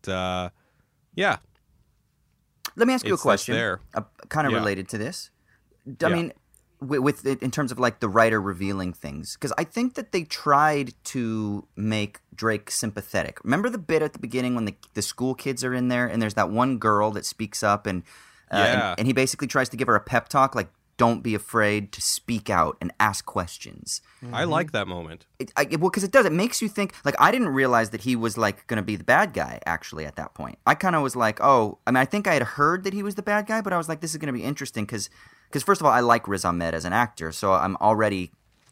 yeah.
Let me ask you a question kind of related to this. I mean, with in terms of like the writer revealing things, because I think that they tried to make Drake sympathetic. Remember the bit at the beginning when the school kids are in there and there's that one girl that speaks up and he basically tries to give her a pep talk, like, don't be afraid to speak out and ask questions.
I like that moment.
Because it makes you think, like, I didn't realize that he was, like, going to be the bad guy, actually, at that point. I kind of was like, I think I had heard that he was the bad guy, but I was like, this is going to be interesting because first of all, I like Riz Ahmed as an actor, so I'm already,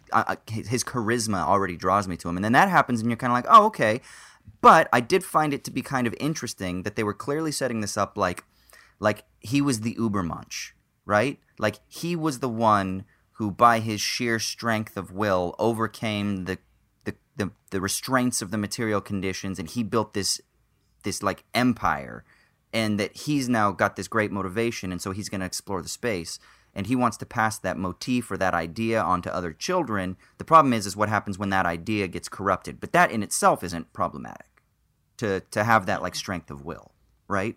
his charisma already draws me to him. And then that happens and you're kind of like, oh, okay. But I did find it to be kind of interesting that they were clearly setting this up like he was the Ubermensch, right? Like he was the one who, by his sheer strength of will, overcame the restraints of the material conditions, and he built this like empire, and that he's now got this great motivation, and so he's going to explore the space, and he wants to pass that motif or that idea on to other children. The problem is what happens when that idea gets corrupted, but that in itself isn't problematic to have that like strength of will, right?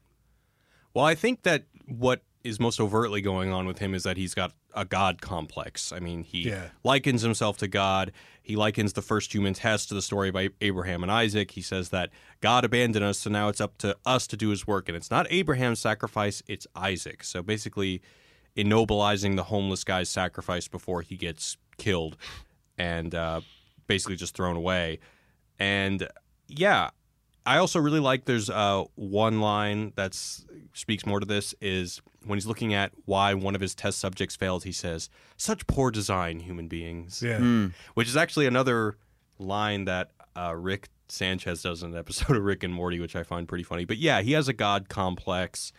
Well, I think that what is most overtly going on with him is that he's got a God complex. I mean, he likens himself to God. He likens the first human test to the story of Abraham and Isaac. He says that God abandoned us, so now it's up to us to do his work. And it's not Abraham's sacrifice, it's Isaac. So basically ennobilizing the homeless guy's sacrifice before he gets killed and basically just thrown away. And yeah, I also really like there's one line that speaks more to this is when he's looking at why one of his test subjects failed, he says, such poor design, human beings.
Yeah.
Which is actually another line that Rick Sanchez does in an episode of Rick and Morty, which I find pretty funny. But yeah, he has a God complex.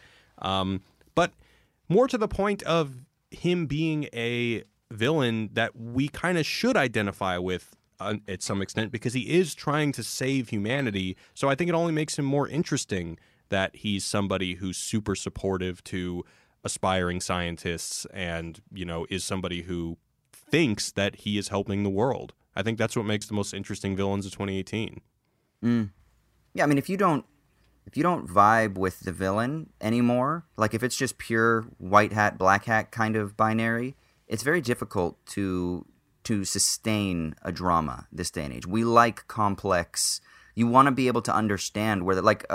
But more to the point of him being a villain that we kind of should identify with at some extent, because he is trying to save humanity. So I think it only makes him more interesting that he's somebody who's super supportive to aspiring scientists and, you know, is somebody who thinks that he is helping the world. I think that's what makes the most interesting villains of 2018.
Yeah, I mean, if you don't vibe with the villain anymore, like if it's just pure white hat, black hat kind of binary, it's very difficult to sustain a drama this day and age. We like complex. You want to be able to understand where, like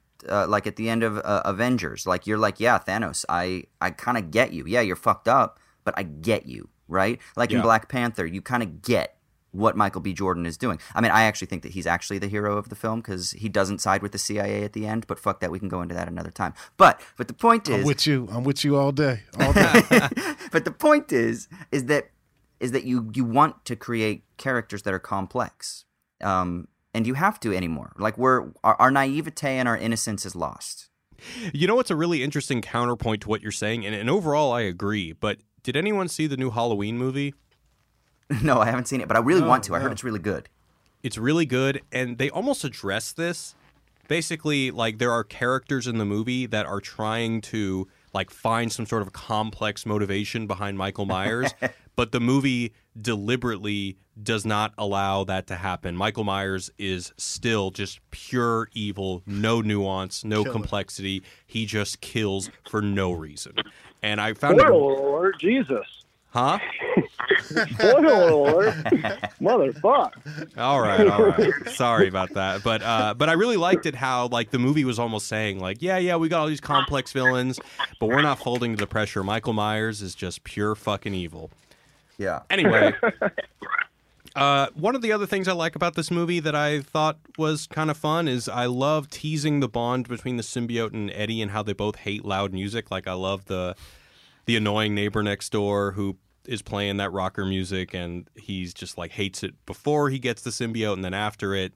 at the end of Avengers, like you're like, yeah, Thanos, I kind of get you. Yeah, you're fucked up, but I get you, right? Like in Black Panther, you kind of get what Michael B. Jordan is doing. I mean, I actually think that he's actually the hero of the film because he doesn't side with the CIA at the end, but fuck that, we can go into that another time. But the point is...
I'm with you all day. All day.
But the point is that you want to create characters that are complex. And you have to anymore. Like, our naivete and our innocence is lost.
You know what's a really interesting counterpoint to what you're saying? And overall, I agree. But did anyone see the new Halloween movie?
No, I haven't seen it, but I really want to. I heard it's really good.
It's really good, and they almost address this. Basically, like, there are characters in the movie that are trying to, like, find some sort of complex motivation behind Michael Myers, but the movie deliberately does not allow that to happen. Michael Myers is still just pure evil, no nuance, no complexity. He just kills for no reason. And I found
Lord Jesus.
Huh?
Spoiler alert. Motherfuck.
All right. Sorry about that. But I really liked it how, like, the movie was almost saying, like, yeah, we got all these complex villains, but we're not folding to the pressure. Michael Myers is just pure fucking evil.
Yeah.
Anyway, one of the other things I like about this movie that I thought was kind of fun is I love teasing the bond between the symbiote and Eddie and how they both hate loud music. Like, I love the annoying neighbor next door who is playing that rocker music, and he's just like hates it before he gets the symbiote, and then after it,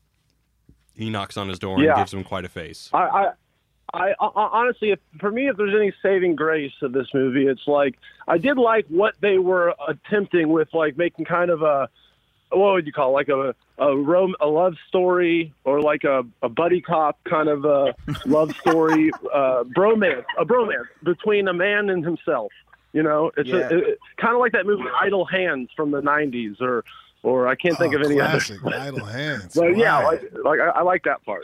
he knocks on his door and gives him quite a face.
I honestly, for me, if there's any saving grace of this movie, it's like I did like what they were attempting with, like making kind of a, what would you call it? Like a love story, or like a buddy cop kind of a love story, a bromance between a man and himself. You know, it's kind of like that movie Idle Hands from the 90s, or I can't think of any
classic,
other.
Idle Hands.
But
right.
yeah, I like that part.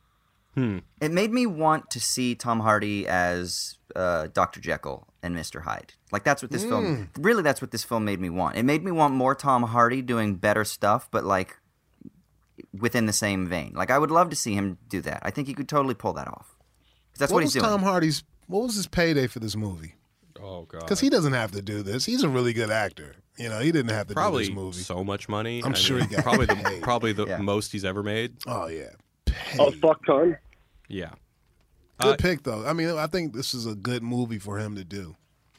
It made me want to see Tom Hardy as Dr. Jekyll and Mr. Hyde. Like, that's what this film, really, that's what this film made me want. It made me want more Tom Hardy doing better stuff, but, like, within the same vein. Like, I would love to see him do that. I think he could totally pull that off. That's what he's doing.
What was his payday for this movie?
Oh, God.
Because he doesn't have to do this. He's a really good actor. You know, he didn't have to do this movie.
So much money.
I'm sure he got
probably the most he's ever made.
Oh, yeah.
Oh, fuck ton.
Yeah.
Good pick, though. I mean, I think this is a good movie for him to do.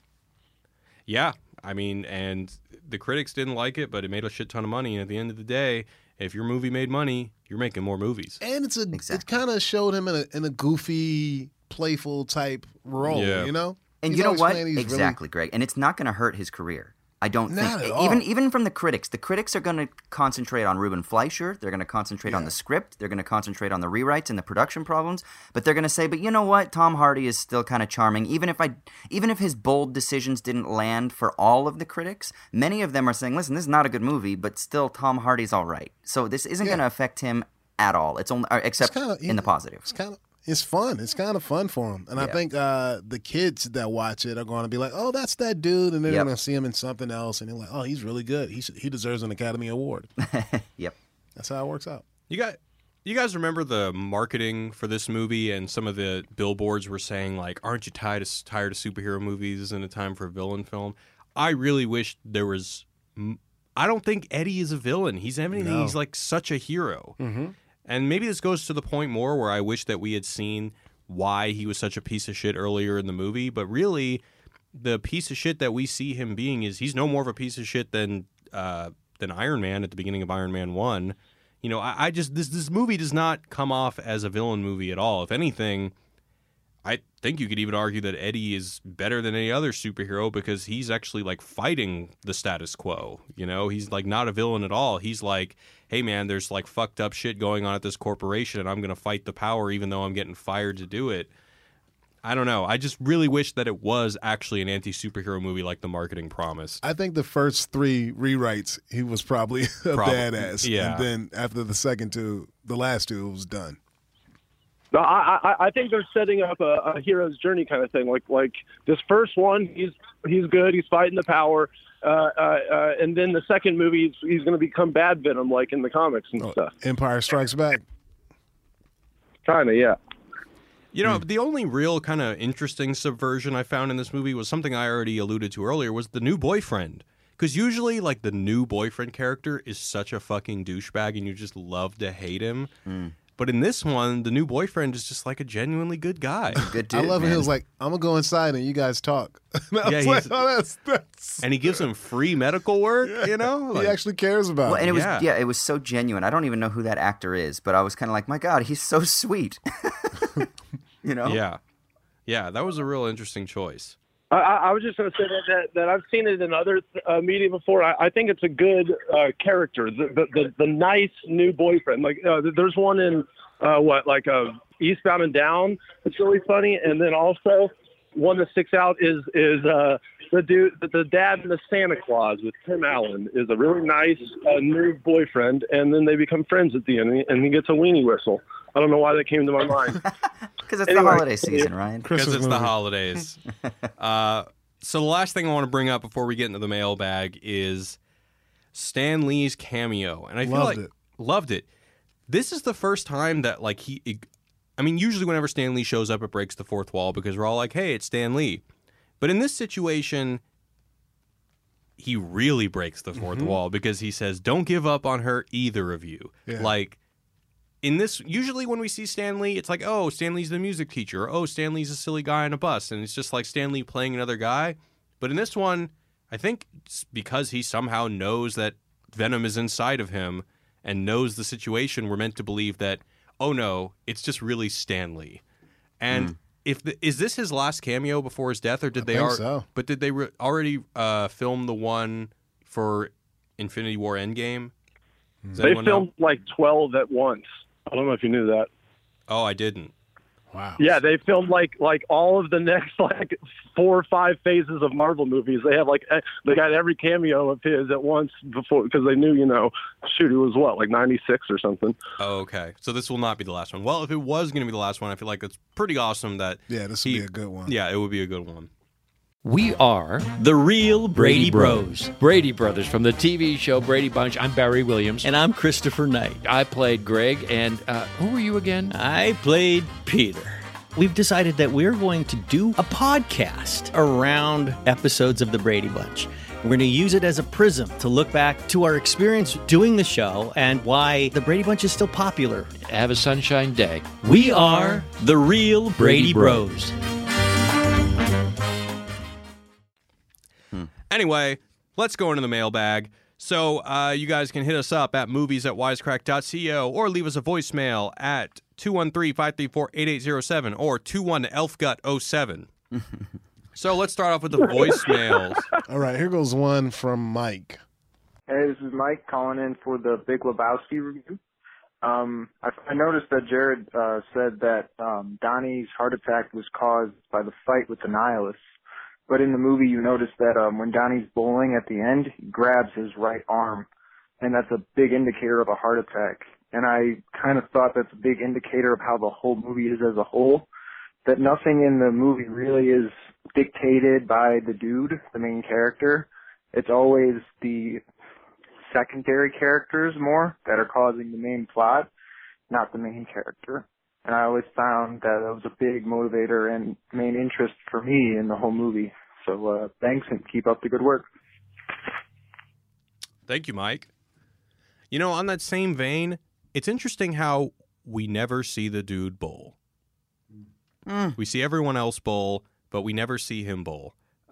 Yeah. I mean, and the critics didn't like it, but it made a shit ton of money. And at the end of the day, if your movie made money, you're making more movies.
And it kind of showed him in a goofy, playful type role, you know?
And
He's
you know what?
Exactly,
really... Greg. And it's not going to hurt his career. I don't
Not
think.
at all.
Even from the critics are going to concentrate on Ruben Fleischer. They're going to concentrate on the script. They're going to concentrate on the rewrites and the production problems. But they're going to say, but you know what? Tom Hardy is still kind of charming. Even if his bold decisions didn't land for all of the critics, many of them are saying, listen, this is not a good movie, but still Tom Hardy's all right. So this isn't going to affect him at all. It's only except in the positive.
It's fun. It's kind of fun for him. And I think the kids that watch it are going to be like, oh, that's that dude. And they're going to see him in something else. And they're like, oh, he's really good. He deserves an Academy Award.
Yep.
That's how it works out.
You guys remember the marketing for this movie, and some of the billboards were saying, like, aren't you tired of superhero movies? Isn't it time for a villain film? I really wish there was... I don't think Eddie is a villain. He's like such a hero. Mm-hmm. And maybe this goes to the point more where I wish that we had seen why he was such a piece of shit earlier in the movie. But really, the piece of shit that we see him being is he's no more of a piece of shit than Iron Man at the beginning of Iron Man 1. You know, I just this movie does not come off as a villain movie at all. If anything, I think you could even argue that Eddie is better than any other superhero because he's actually like fighting the status quo. You know, he's like not a villain at all. He's like, hey man, there's like fucked up shit going on at this corporation and I'm going to fight the power even though I'm getting fired to do it. I don't know. I just really wish that it was actually an anti-superhero movie like the marketing promised.
I think the first 3 rewrites, he was probably a badass.
Yeah.
And then after the last 2, it was done.
No, I think they're setting up a hero's journey kind of thing. Like this first one, he's good. He's fighting the power. And then the second movie, he's going to become Bad Venom, like in the comics and stuff.
Empire Strikes Back.
Kind of, yeah.
You know, the only real kind of interesting subversion I found in this movie was something I already alluded to earlier, was the new boyfriend. because usually like the new boyfriend character is such a fucking douchebag and you just love to hate him. But in this one, the new boyfriend is just like a genuinely good guy.
Good dude,
I love it.
man.
He was like, I'm going to go inside and you guys talk. And I was
Yeah,
like, oh, that's...
And he gives him free medical work, you know? Like,
he actually cares about
Well, and
it.
it was so genuine. I don't even know who that actor is, but I was kind of like, my God, he's so sweet. You know?
Yeah, that was a real interesting choice.
I was just going to say that I've seen it in other media before. I think it's a good character, the nice new boyfriend. Like there's one in Eastbound and Down. It's really funny, and then also one that sticks out is the dad in the Santa Claus with Tim Allen is a really nice new boyfriend, and then they become friends at the end, and he gets a weenie whistle. I don't know why that came to my mind.
Because it's the holiday season, Ryan.
Because it's the holidays. So the last thing I want to bring up before we get into the mailbag is Stan Lee's cameo. And I feel loved it. This is the first time that like usually whenever Stan Lee shows up, it breaks the fourth wall because we're all like, hey, it's Stan Lee. But in this situation, he really breaks the fourth wall because he says, don't give up on her, either of you.
Yeah.
Like, in this, usually when we see Stan Lee, it's like, oh, Stan Lee's the music teacher. Or, oh, Stan Lee's a silly guy on a bus. And it's just like Stan Lee playing another guy. But in this one, I think it's because he somehow knows that Venom is inside of him and knows the situation, we're meant to believe that, oh, no, it's just really Stan Lee. And is this his last cameo before his death? Or did they
so.
But did they already film the one for Infinity War Endgame?
They filmed like 12 at once. I don't know if you knew that.
Oh, I didn't.
Wow.
Yeah, they filmed like all of the next like 4 or 5 phases of Marvel movies. They have they got every cameo of his at once before because they knew, shoot, it was what, like 96 or something.
Oh, okay. So this will not be the last one. Well, if it was going to be the last one, I feel like it's pretty awesome that
this would be a good one.
Yeah, it would be a good one.
We are the real Brady Bros. Brady Brothers from the TV show Brady Bunch. I'm Barry Williams.
And I'm Christopher Knight.
I played Greg. And who were you again?
I played Peter. We've decided that we're going to do a podcast around episodes of the Brady Bunch. We're going to use it as a prism to look back to our experience doing the show and why the Brady Bunch is still popular.
Have a sunshine day.
We are the real Brady Bros.
Anyway, let's go into the mailbag. So you guys can hit us up at movies@wisecrack.co or leave us a voicemail at 213-534-8807 or 21-ELFGUT07. So let's start off with the voicemails.
All right, here goes one from Mike.
Hey, this is Mike calling in for the Big Lebowski review. I noticed that Jared said that Donnie's heart attack was caused by the fight with the Nihilists. But in the movie, you notice that when Donnie's bowling at the end, he grabs his right arm, and that's a big indicator of a heart attack. And I kind of thought that's a big indicator of how the whole movie is as a whole, that nothing in the movie really is dictated by the dude, the main character. It's always the secondary characters more that are causing the main plot, not the main character. And I always found that it was a big motivator and main interest for me in the whole movie. So thanks, and keep up the good work.
Thank you, Mike. On that same vein, it's interesting how we never see the dude bowl. We see everyone else bowl, but we never see him bowl.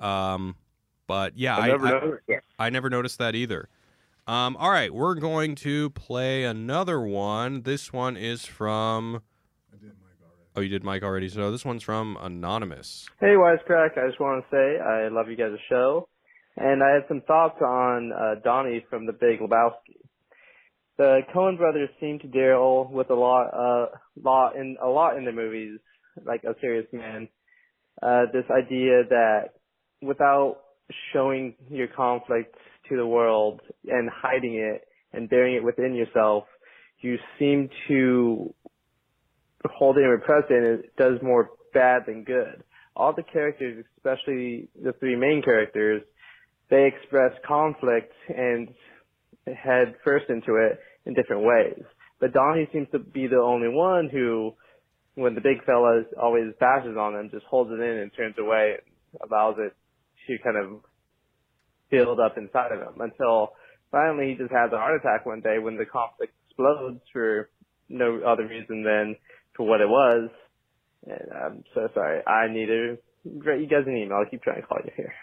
But yeah, I never noticed that either. All right, we're going to play another one. This one is from... Oh, you did Mike already. So this one's from Anonymous.
Hey, Wisecrack. I just want to say I love you guys' show. And I had some thoughts on Donnie from The Big Lebowski. The Coen brothers seem to deal with a lot in the movies, like A Serious Man. This idea that without showing your conflict to the world and hiding it and bearing it within yourself, you seem to hold it and repress it, and it does more bad than good. All the characters, especially the 3 main characters, they express conflict and head first into it in different ways. But Donnie seems to be the only one who, when the big fella always bashes on him, just holds it in and turns away and allows it to kind of build up inside of him until finally he just has a heart attack one day when the conflict explodes for no other reason than for what it was. And I'm so sorry. I need to write you guys an email. I'll keep trying to call you here.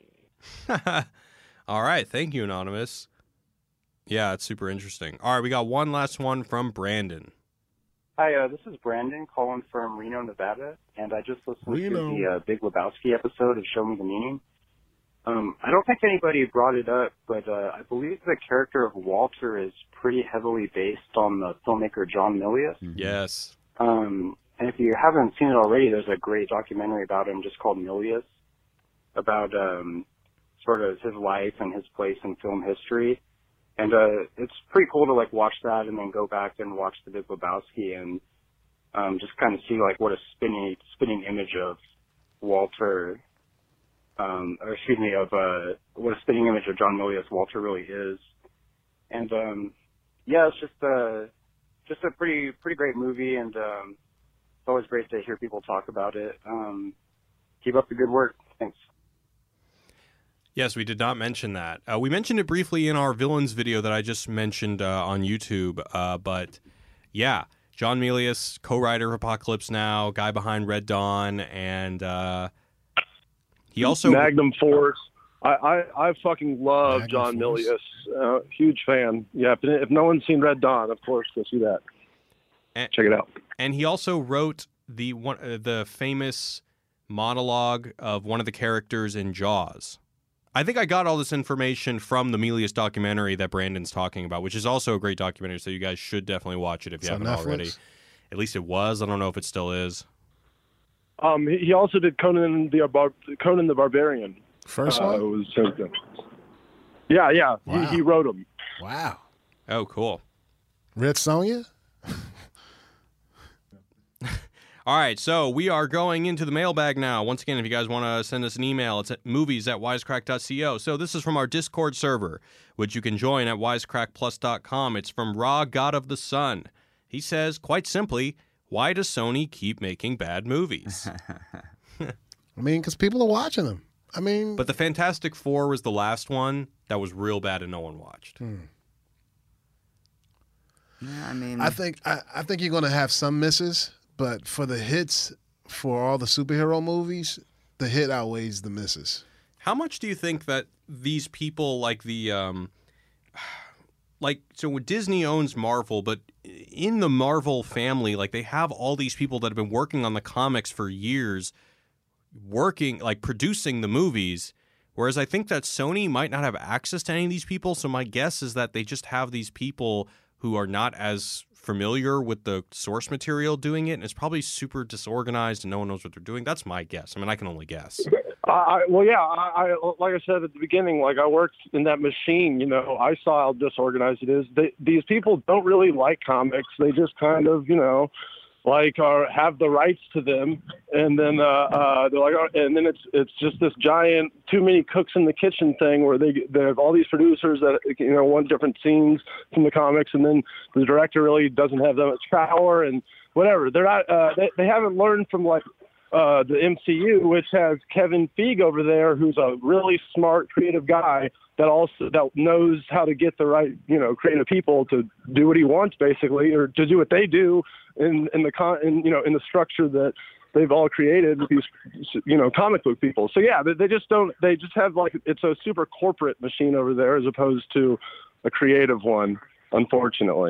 All right. Thank you, Anonymous. Yeah, it's super interesting. All right, we got one last one from Brandon.
Hi, this is Brandon calling from Reno, Nevada, and I just listened to the Big Lebowski episode of Show Me the Meaning. I don't think anybody brought it up, but I believe the character of Walter is pretty heavily based on the filmmaker John Milius.
Yes.
And if you haven't seen it already, there's a great documentary about him just called Milius, about sort of his life and his place in film history. And it's pretty cool to like watch that and then go back and watch The Big Lebowski and just kind of see like what a spinning image of Walter, what a spinning image of John Milius Walter really is. And yeah, it's just a pretty great movie, and it's always great to hear people talk about it. Keep up the good work. Thanks.
Yes, we did not mention that. We mentioned it briefly in our villains video that I just mentioned on YouTube. But yeah, John Milius, co-writer of Apocalypse Now, guy behind Red Dawn, and he also
Magnum Force. I fucking love Magnum John Milius. Huge fan. Yeah, if no one's seen Red Dawn, of course, go see that. Check it out.
And he also wrote the famous monologue of one of the characters in Jaws. I think I got all this information from the Milius documentary that Brandon's talking about, which is also a great documentary, so you guys should definitely watch it if you haven't already. At least it was. I don't know if it still is.
He also did Conan the Barbarian.
First one?
It was so good. Yeah. Wow. He wrote them.
Wow.
Oh, cool.
Red Sonja?
All right, so we are going into the mailbag now. Once again, if you guys want to send us an email, it's at movies@wisecrack.co. So this is from our Discord server, which you can join at wisecrackplus.com. It's from Ra, God of the Sun. He says, quite simply, why does Sony keep making bad movies?
I mean, because people are watching them. I mean...
But the Fantastic Four was the last one that was real bad and no one watched.
Yeah, I mean...
I think you're going to have some misses. But for the hits, for all the superhero movies, the hit outweighs the misses.
How much do you think that these people, like so Disney owns Marvel, but in the Marvel family, like they have all these people that have been working on the comics for years, producing the movies, whereas I think that Sony might not have access to any of these people, so my guess is that they just have these people who are not as familiar with the source material doing it, and it's probably super disorganized and no one knows what they're doing. That's my guess. I mean, I can only guess.
I like I said at the beginning, like I worked in that machine, I saw how disorganized it is. These people don't really like comics. They just kind of, have the rights to them, and then they're like, and then it's just this giant too many cooks in the kitchen thing where they have all these producers that want different scenes from the comics, and then the director really doesn't have that much power and whatever. They're not they haven't learned from the MCU, which has Kevin Feige over there, who's a really smart, creative guy that knows how to get the right, creative people to do what he wants, basically, or to do what they do in the structure that they've all created with these, comic book people. So yeah, they just have it's a super corporate machine over there as opposed to a creative one, unfortunately.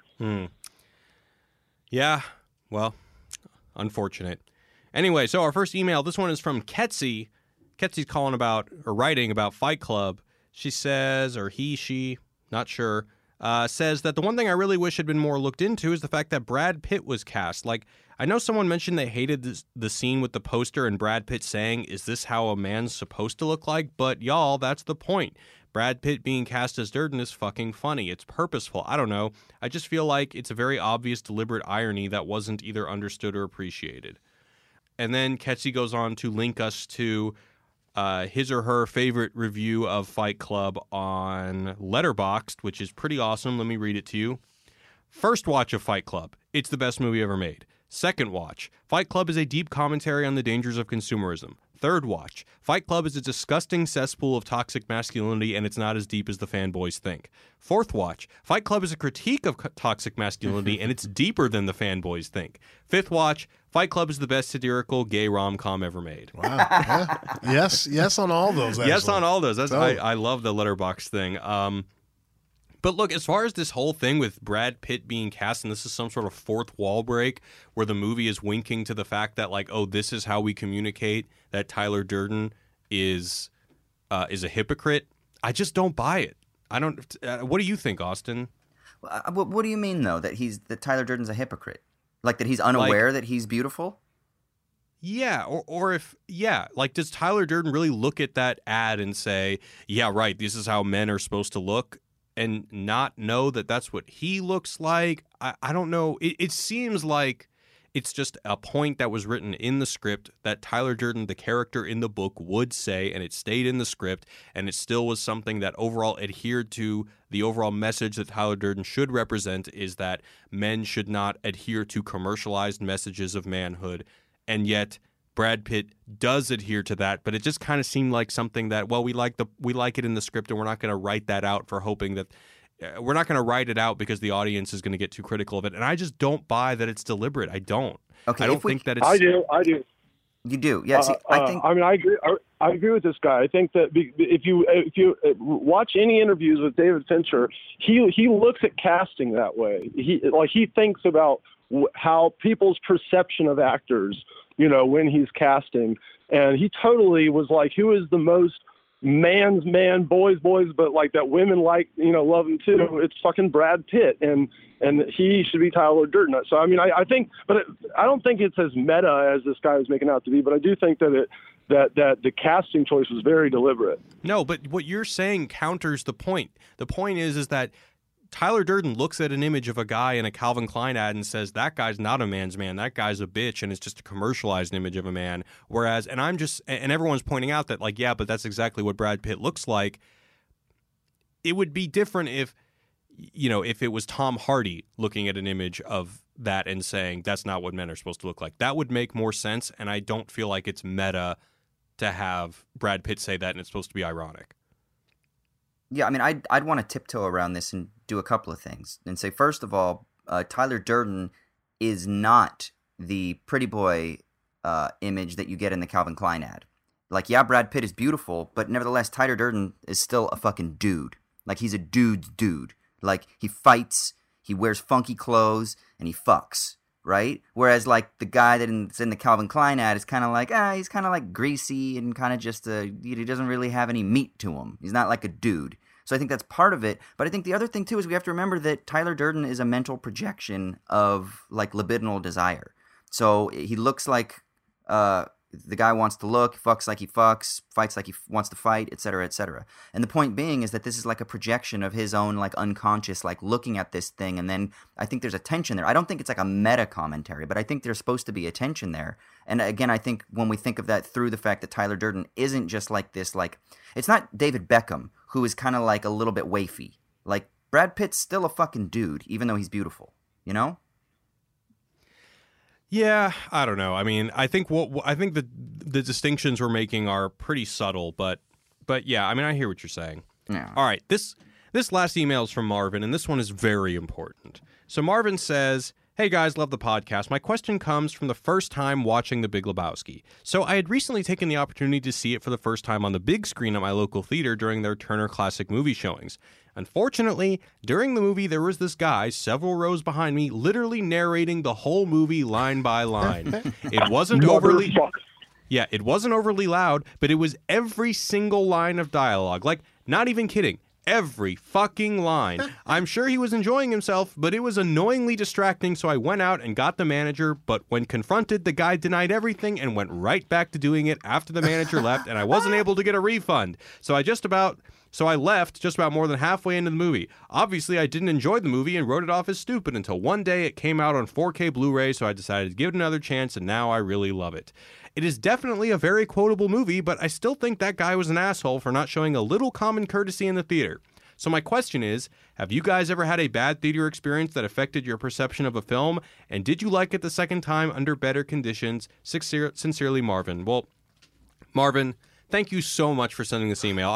Yeah, well, unfortunate. Anyway, so our first email, this one is from Ketsy. Ketsy's writing about Fight Club. She says, or she, not sure, says that the one thing I really wish had been more looked into is the fact that Brad Pitt was cast. Like, I know someone mentioned they hated the scene with the poster and Brad Pitt saying, "Is this how a man's supposed to look like?" But y'all, that's the point. Brad Pitt being cast as Durden is fucking funny. It's purposeful. I don't know. I just feel like it's a very obvious, deliberate irony that wasn't either understood or appreciated. And then Ketsy goes on to link us to his or her favorite review of Fight Club on Letterboxd, which is pretty awesome. Let me read it to you. First watch of Fight Club. It's the best movie ever made. Second watch. Fight Club is a deep commentary on the dangers of consumerism. Third watch, Fight Club is a disgusting cesspool of toxic masculinity, and it's not as deep as the fanboys think. Fourth watch, Fight Club is a critique of toxic masculinity, and it's deeper than the fanboys think. Fifth watch, Fight Club is the best satirical gay rom-com ever made.
Wow. Yeah. Yes on all those, actually.
Yes on all those. I love the Letterboxd thing. But look, as far as this whole thing with Brad Pitt being cast, and this is some sort of fourth wall break where the movie is winking to the fact that, like, oh, this is how we communicate that Tyler Durden is a hypocrite. I just don't buy it. I don't. What do you think, Austin?
What do you mean, though, that Tyler Durden's a hypocrite? Like that he's unaware that he's beautiful?
Yeah, like, does Tyler Durden really look at that ad and say, yeah, right, this is how men are supposed to look, and not know that that's what he looks like? I don't know. It seems like it's just a point that was written in the script that Tyler Durden, the character in the book, would say, and it stayed in the script, and it still was something that overall adhered to the overall message that Tyler Durden should represent, is that men should not adhere to commercialized messages of manhood. And yet Brad Pitt does adhere to that, but it just kind of seemed like something that, well, we like it in the script, and we're not going to write that out for hoping that we're not going to write it out because the audience is going to get too critical of it. And I just don't buy that it's deliberate. I don't.
Okay,
I don't think that it's.
I do.
You do, yes. Yeah,
I think. I mean, I agree. I agree with this guy. I think that if you watch any interviews with David Fincher, he looks at casting that way. He thinks about how people's perception of actors, when he's casting, and he totally was like, who is the most man's man, boys, but like that women like, love him too. It's fucking Brad Pitt, and he should be Tyler Durden. So I mean, I think, but I don't think it's as meta as this guy was making out to be. But I do think that that the casting choice was very deliberate.
No, but what you're saying counters the point. The point is that Tyler Durden looks at an image of a guy in a Calvin Klein ad and says, that guy's not a man's man, that guy's a bitch, and it's just a commercialized image of a man. Whereas, and everyone's pointing out that, like, yeah, but that's exactly what Brad Pitt looks like. It would be different if it was Tom Hardy looking at an image of that and saying, that's not what men are supposed to look like. That would make more sense, and I don't feel like it's meta to have Brad Pitt say that, and it's supposed to be ironic.
Yeah, I mean, I'd want to tiptoe around this and do a couple of things. And say, first of all, Tyler Durden is not the pretty boy image that you get in the Calvin Klein ad. Like, yeah, Brad Pitt is beautiful, but nevertheless, Tyler Durden is still a fucking dude. Like, he's a dude's dude. Like, he fights, he wears funky clothes, and he fucks, right? Whereas, like, the guy that's in the Calvin Klein ad is kind of like, he's kind of like greasy and kind of just he doesn't really have any meat to him. He's not like a dude. So I think that's part of it. But I think the other thing, too, is we have to remember that Tyler Durden is a mental projection of, like, libidinal desire. So he looks like the guy wants to look, fucks like he fucks, fights like he wants to fight, et cetera, et cetera. And the point being is that this is like a projection of his own, like, unconscious, like, looking at this thing. And then I think there's a tension there. I don't think it's like a meta commentary, but I think there's supposed to be a tension there. And again, I think when we think of that through the fact that Tyler Durden isn't just like this, like, it's not David Beckham, who is kind of like a little bit wafy. Like, Brad Pitt's still a fucking dude, even though he's beautiful, you know?
Yeah, I don't know. I mean, I think the distinctions we're making are pretty subtle, but yeah, I mean, I hear what you're saying.
Yeah.
All right, this last email is from Marvin, and this one is very important. So Marvin says, "Hey guys, love the podcast. My question comes from the first time watching The Big Lebowski. So I had recently taken the opportunity to see it for the first time on the big screen at my local theater during their Turner Classic Movie showings. Unfortunately, during the movie, there was this guy several rows behind me literally narrating the whole movie line by line. It wasn't overly loud, but it was every single line of dialogue. Like, not even kidding. Every fucking line. I'm sure he was enjoying himself, but it was annoyingly distracting, so I went out and got the manager, but when confronted, the guy denied everything and went right back to doing it after the manager left, and I wasn't able to get a refund. So I left just about more than halfway into the movie. Obviously, I didn't enjoy the movie and wrote it off as stupid until one day it came out on 4K Blu-ray, so I decided to give it another chance, and now I really love it. It is definitely a very quotable movie, but I still think that guy was an asshole for not showing a little common courtesy in the theater. So my question is, have you guys ever had a bad theater experience that affected your perception of a film? And did you like it the second time under better conditions? Sincerely, Marvin." Well, Marvin, thank you so much for sending this email.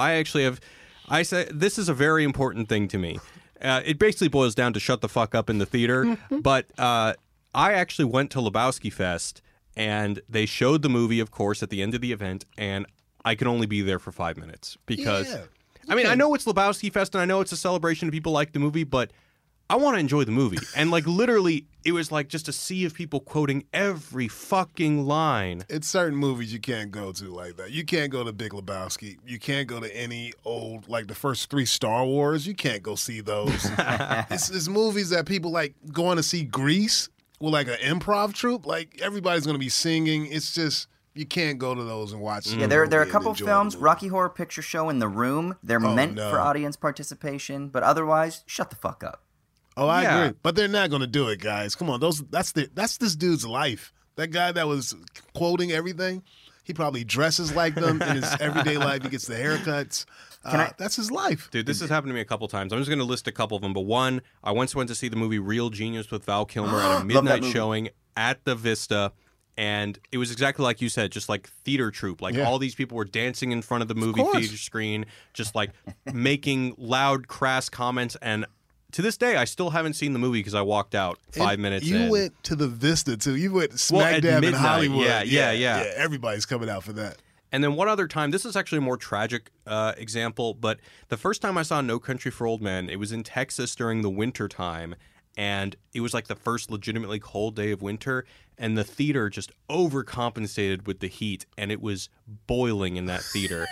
I say this is a very important thing to me. It basically boils down to shut the fuck up in the theater. But I actually went to Lebowski Fest, and they showed the movie, of course, at the end of the event, and I could only be there for 5 minutes because, I know it's Lebowski Fest, and I know it's a celebration and people like the movie, but I want to enjoy the movie. And like literally, it was like just a sea of people quoting every fucking line.
It's certain movies you can't go to like that. You can't go to Big Lebowski. You can't go to any old, like the first 3 Star Wars. You can't go see those. It's movies that people like going to see Grease with like an improv troupe. Like everybody's going to be singing. It's just... You can't go to those and watch.
Yeah, there are a couple films, Rocky Horror Picture Show and The Room. They're meant for audience participation, but otherwise, shut the fuck up.
Oh, I agree. But they're not going to do it, guys. Come on. That's this dude's life. That guy that was quoting everything, he probably dresses like them in his everyday life. He gets the haircuts. That's his life.
Dude, this has happened to me a couple times. I'm just going to list a couple of them. But one, I once went to see the movie Real Genius with Val Kilmer at a midnight showing at the Vista. And it was exactly like you said, just like theater troupe. Like all these people were dancing in front of the movie theater screen, just like making loud, crass comments. And to this day, I still haven't seen the movie because I walked out 5 minutes in.
You went to the Vista, too. You went smack dab in Hollywood.
Yeah.
Everybody's coming out for that.
And then one other time, this is actually a more tragic example, but the first time I saw No Country for Old Men, it was in Texas during the winter time. And it was like the first legitimately cold day of winter, and the theater just overcompensated with the heat, and it was boiling in that theater.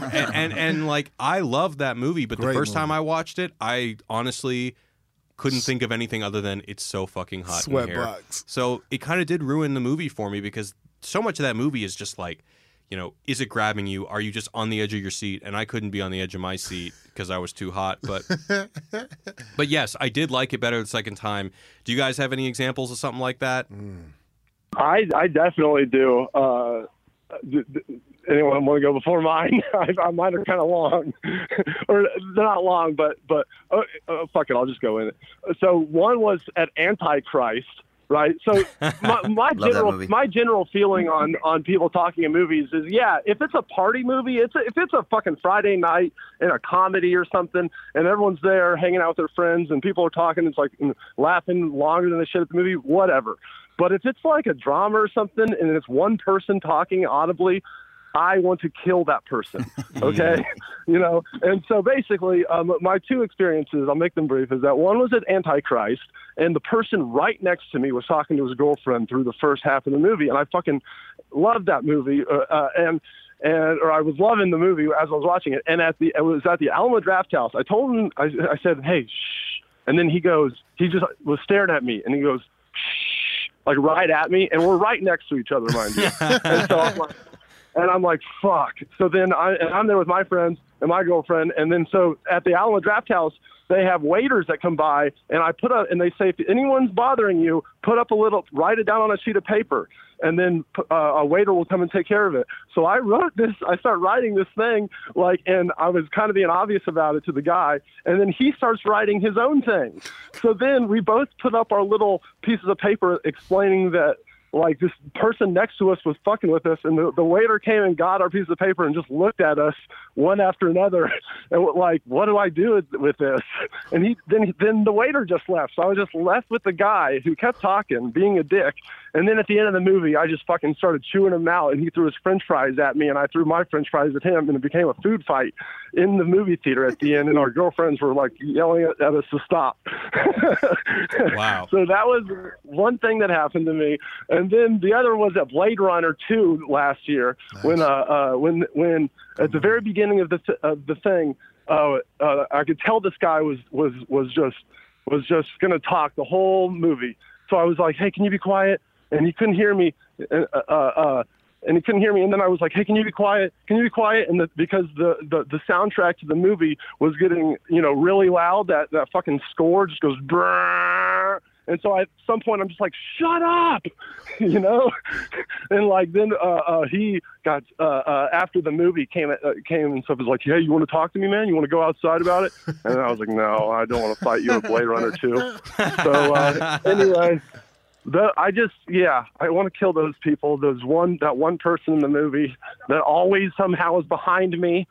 and like, I love that movie, but the first time I watched it, I honestly couldn't think of anything other than it's so fucking hot in here.
Sweatbox.
So it kind of did ruin the movie for me because so much of that movie is just like, you know, is it grabbing you? Are you just on the edge of your seat? And I couldn't be on the edge of my seat because I was too hot. But yes, I did like it better the second time. Do you guys have any examples of something like that?
I definitely do. Anyone want to go before mine? Mine are kind of long, or they're not long, but fuck it, I'll just go in it. So one was at Antichrist. Right. So my general feeling on people talking in movies is, if it's a party movie, if it's a fucking Friday night in a comedy or something, and everyone's there hanging out with their friends and people are talking, it's like laughing longer than the shit at the movie, whatever. But if it's like a drama or something and it's one person talking audibly, I want to kill that person. Okay. And so basically my 2 experiences, I'll make them brief, is that one was at Antichrist, and the person right next to me was talking to his girlfriend through the first half of the movie. And I fucking loved that movie. Or I was loving the movie as I was watching it. And it was at the Alamo Drafthouse. I told him, I said, hey, shh. And then he just was staring at me and he goes, shh, like right at me. And we're right next to each other, mind you. And so I'm like, fuck. So then I'm there with my friends and my girlfriend. And then so at the Alamo Drafthouse, they have waiters that come by, and and they say, if anyone's bothering you, write it down on a sheet of paper, and then a waiter will come and take care of it. So I start writing this thing, and I was kind of being obvious about it to the guy, and then he starts writing his own thing. So then we both put up our little pieces of paper explaining that, like, this person next to us was fucking with us, and the waiter came and got our piece of paper and just looked at us one after another and like, what do I do with this? And then the waiter just left. So I was just left with the guy who kept talking, being a dick. And then at the end of the movie, I just fucking started chewing him out, and he threw his french fries at me, and I threw my french fries at him, and it became a food fight in the movie theater at the end, and our girlfriends were like yelling at us to stop.
Wow.
So that was one thing that happened to me. And then the other was at Blade Runner 2 last year. Nice. When at the very beginning of the thing, I could tell this guy was just going to talk the whole movie. So I was like, hey, can you be quiet? And he couldn't hear me. And he couldn't hear me. And then I was like, hey, can you be quiet? Can you be quiet? And because the soundtrack to the movie was getting, really loud, that fucking score just goes brrrr. And so at some point I'm just like, shut up, and like, then he got, after the movie came and stuff, was like, hey, you want to talk to me, man? You want to go outside about it? And I was like, no, I don't want to fight you at Blade Runner 2. So anyway, I want to kill those people. That one person in the movie that always somehow is behind me.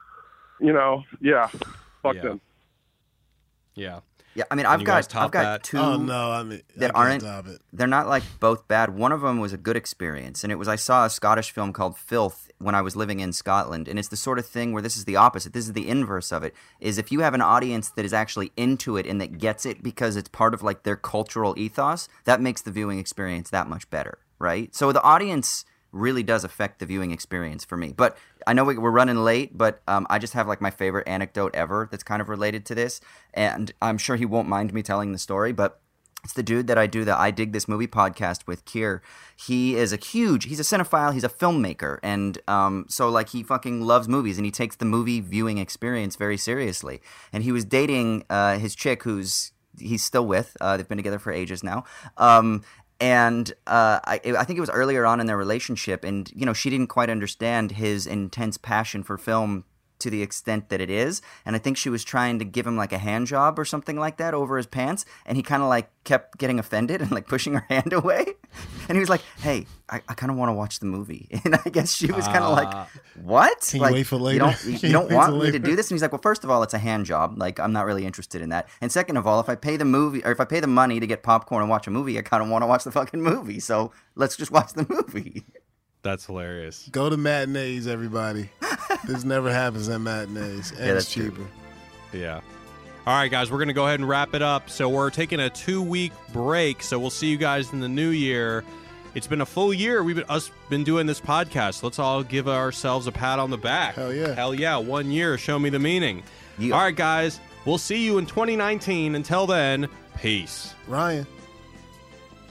Fuck them.
Yeah.
Yeah, I mean, I've got two that aren't. They're not like both bad. One of them was a good experience, and I saw a Scottish film called Filth when I was living in Scotland, and it's the sort of thing where this is the opposite. This is the inverse of it. Is if you have an audience that is actually into it and that gets it because it's part of like their cultural ethos, that makes the viewing experience that much better, right? So the audience really does affect the viewing experience for me. But I know we're running late, but I just have like my favorite anecdote ever that's kind of related to this, and I'm sure he won't mind me telling the story, but it's the dude that I do the I Dig This Movie podcast with, Kier. He's a cinephile, he's a filmmaker, and so like he fucking loves movies, and he takes the movie viewing experience very seriously. And he was dating his chick he's still with. They've been together for ages now. And I think it was earlier on in their relationship, and she didn't quite understand his intense passion for film to the extent that it is, and I think she was trying to give him like a hand job or something like that over his pants, and he kind of like kept getting offended and like pushing her hand away, and he was like, "Hey, I kind of want to watch the movie," and I guess she was kind of like, "What?
Can you wait for later?
You don't want me to do this?" And he's like, "Well, first of all, it's a hand job. Like, I'm not really interested in that. And second of all, if I pay the money to get popcorn and watch a movie, I kind of want to watch the fucking movie. So let's just watch the movie."
That's hilarious.
Go to matinees, everybody. This never happens at matinees. And it's cheaper.
True. Yeah. All right, guys, we're going to go ahead and wrap it up. So we're taking a 2-week break. So we'll see you guys in the new year. It's been a full year. We've been doing this podcast. Let's all give ourselves a pat on the back.
Hell yeah.
Hell yeah. 1 year. Show me the meaning.
Yeah.
All right, guys. We'll see you in 2019. Until then, peace.
Ryan.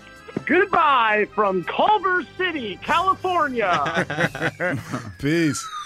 Goodbye from Culver City, California.
Peace.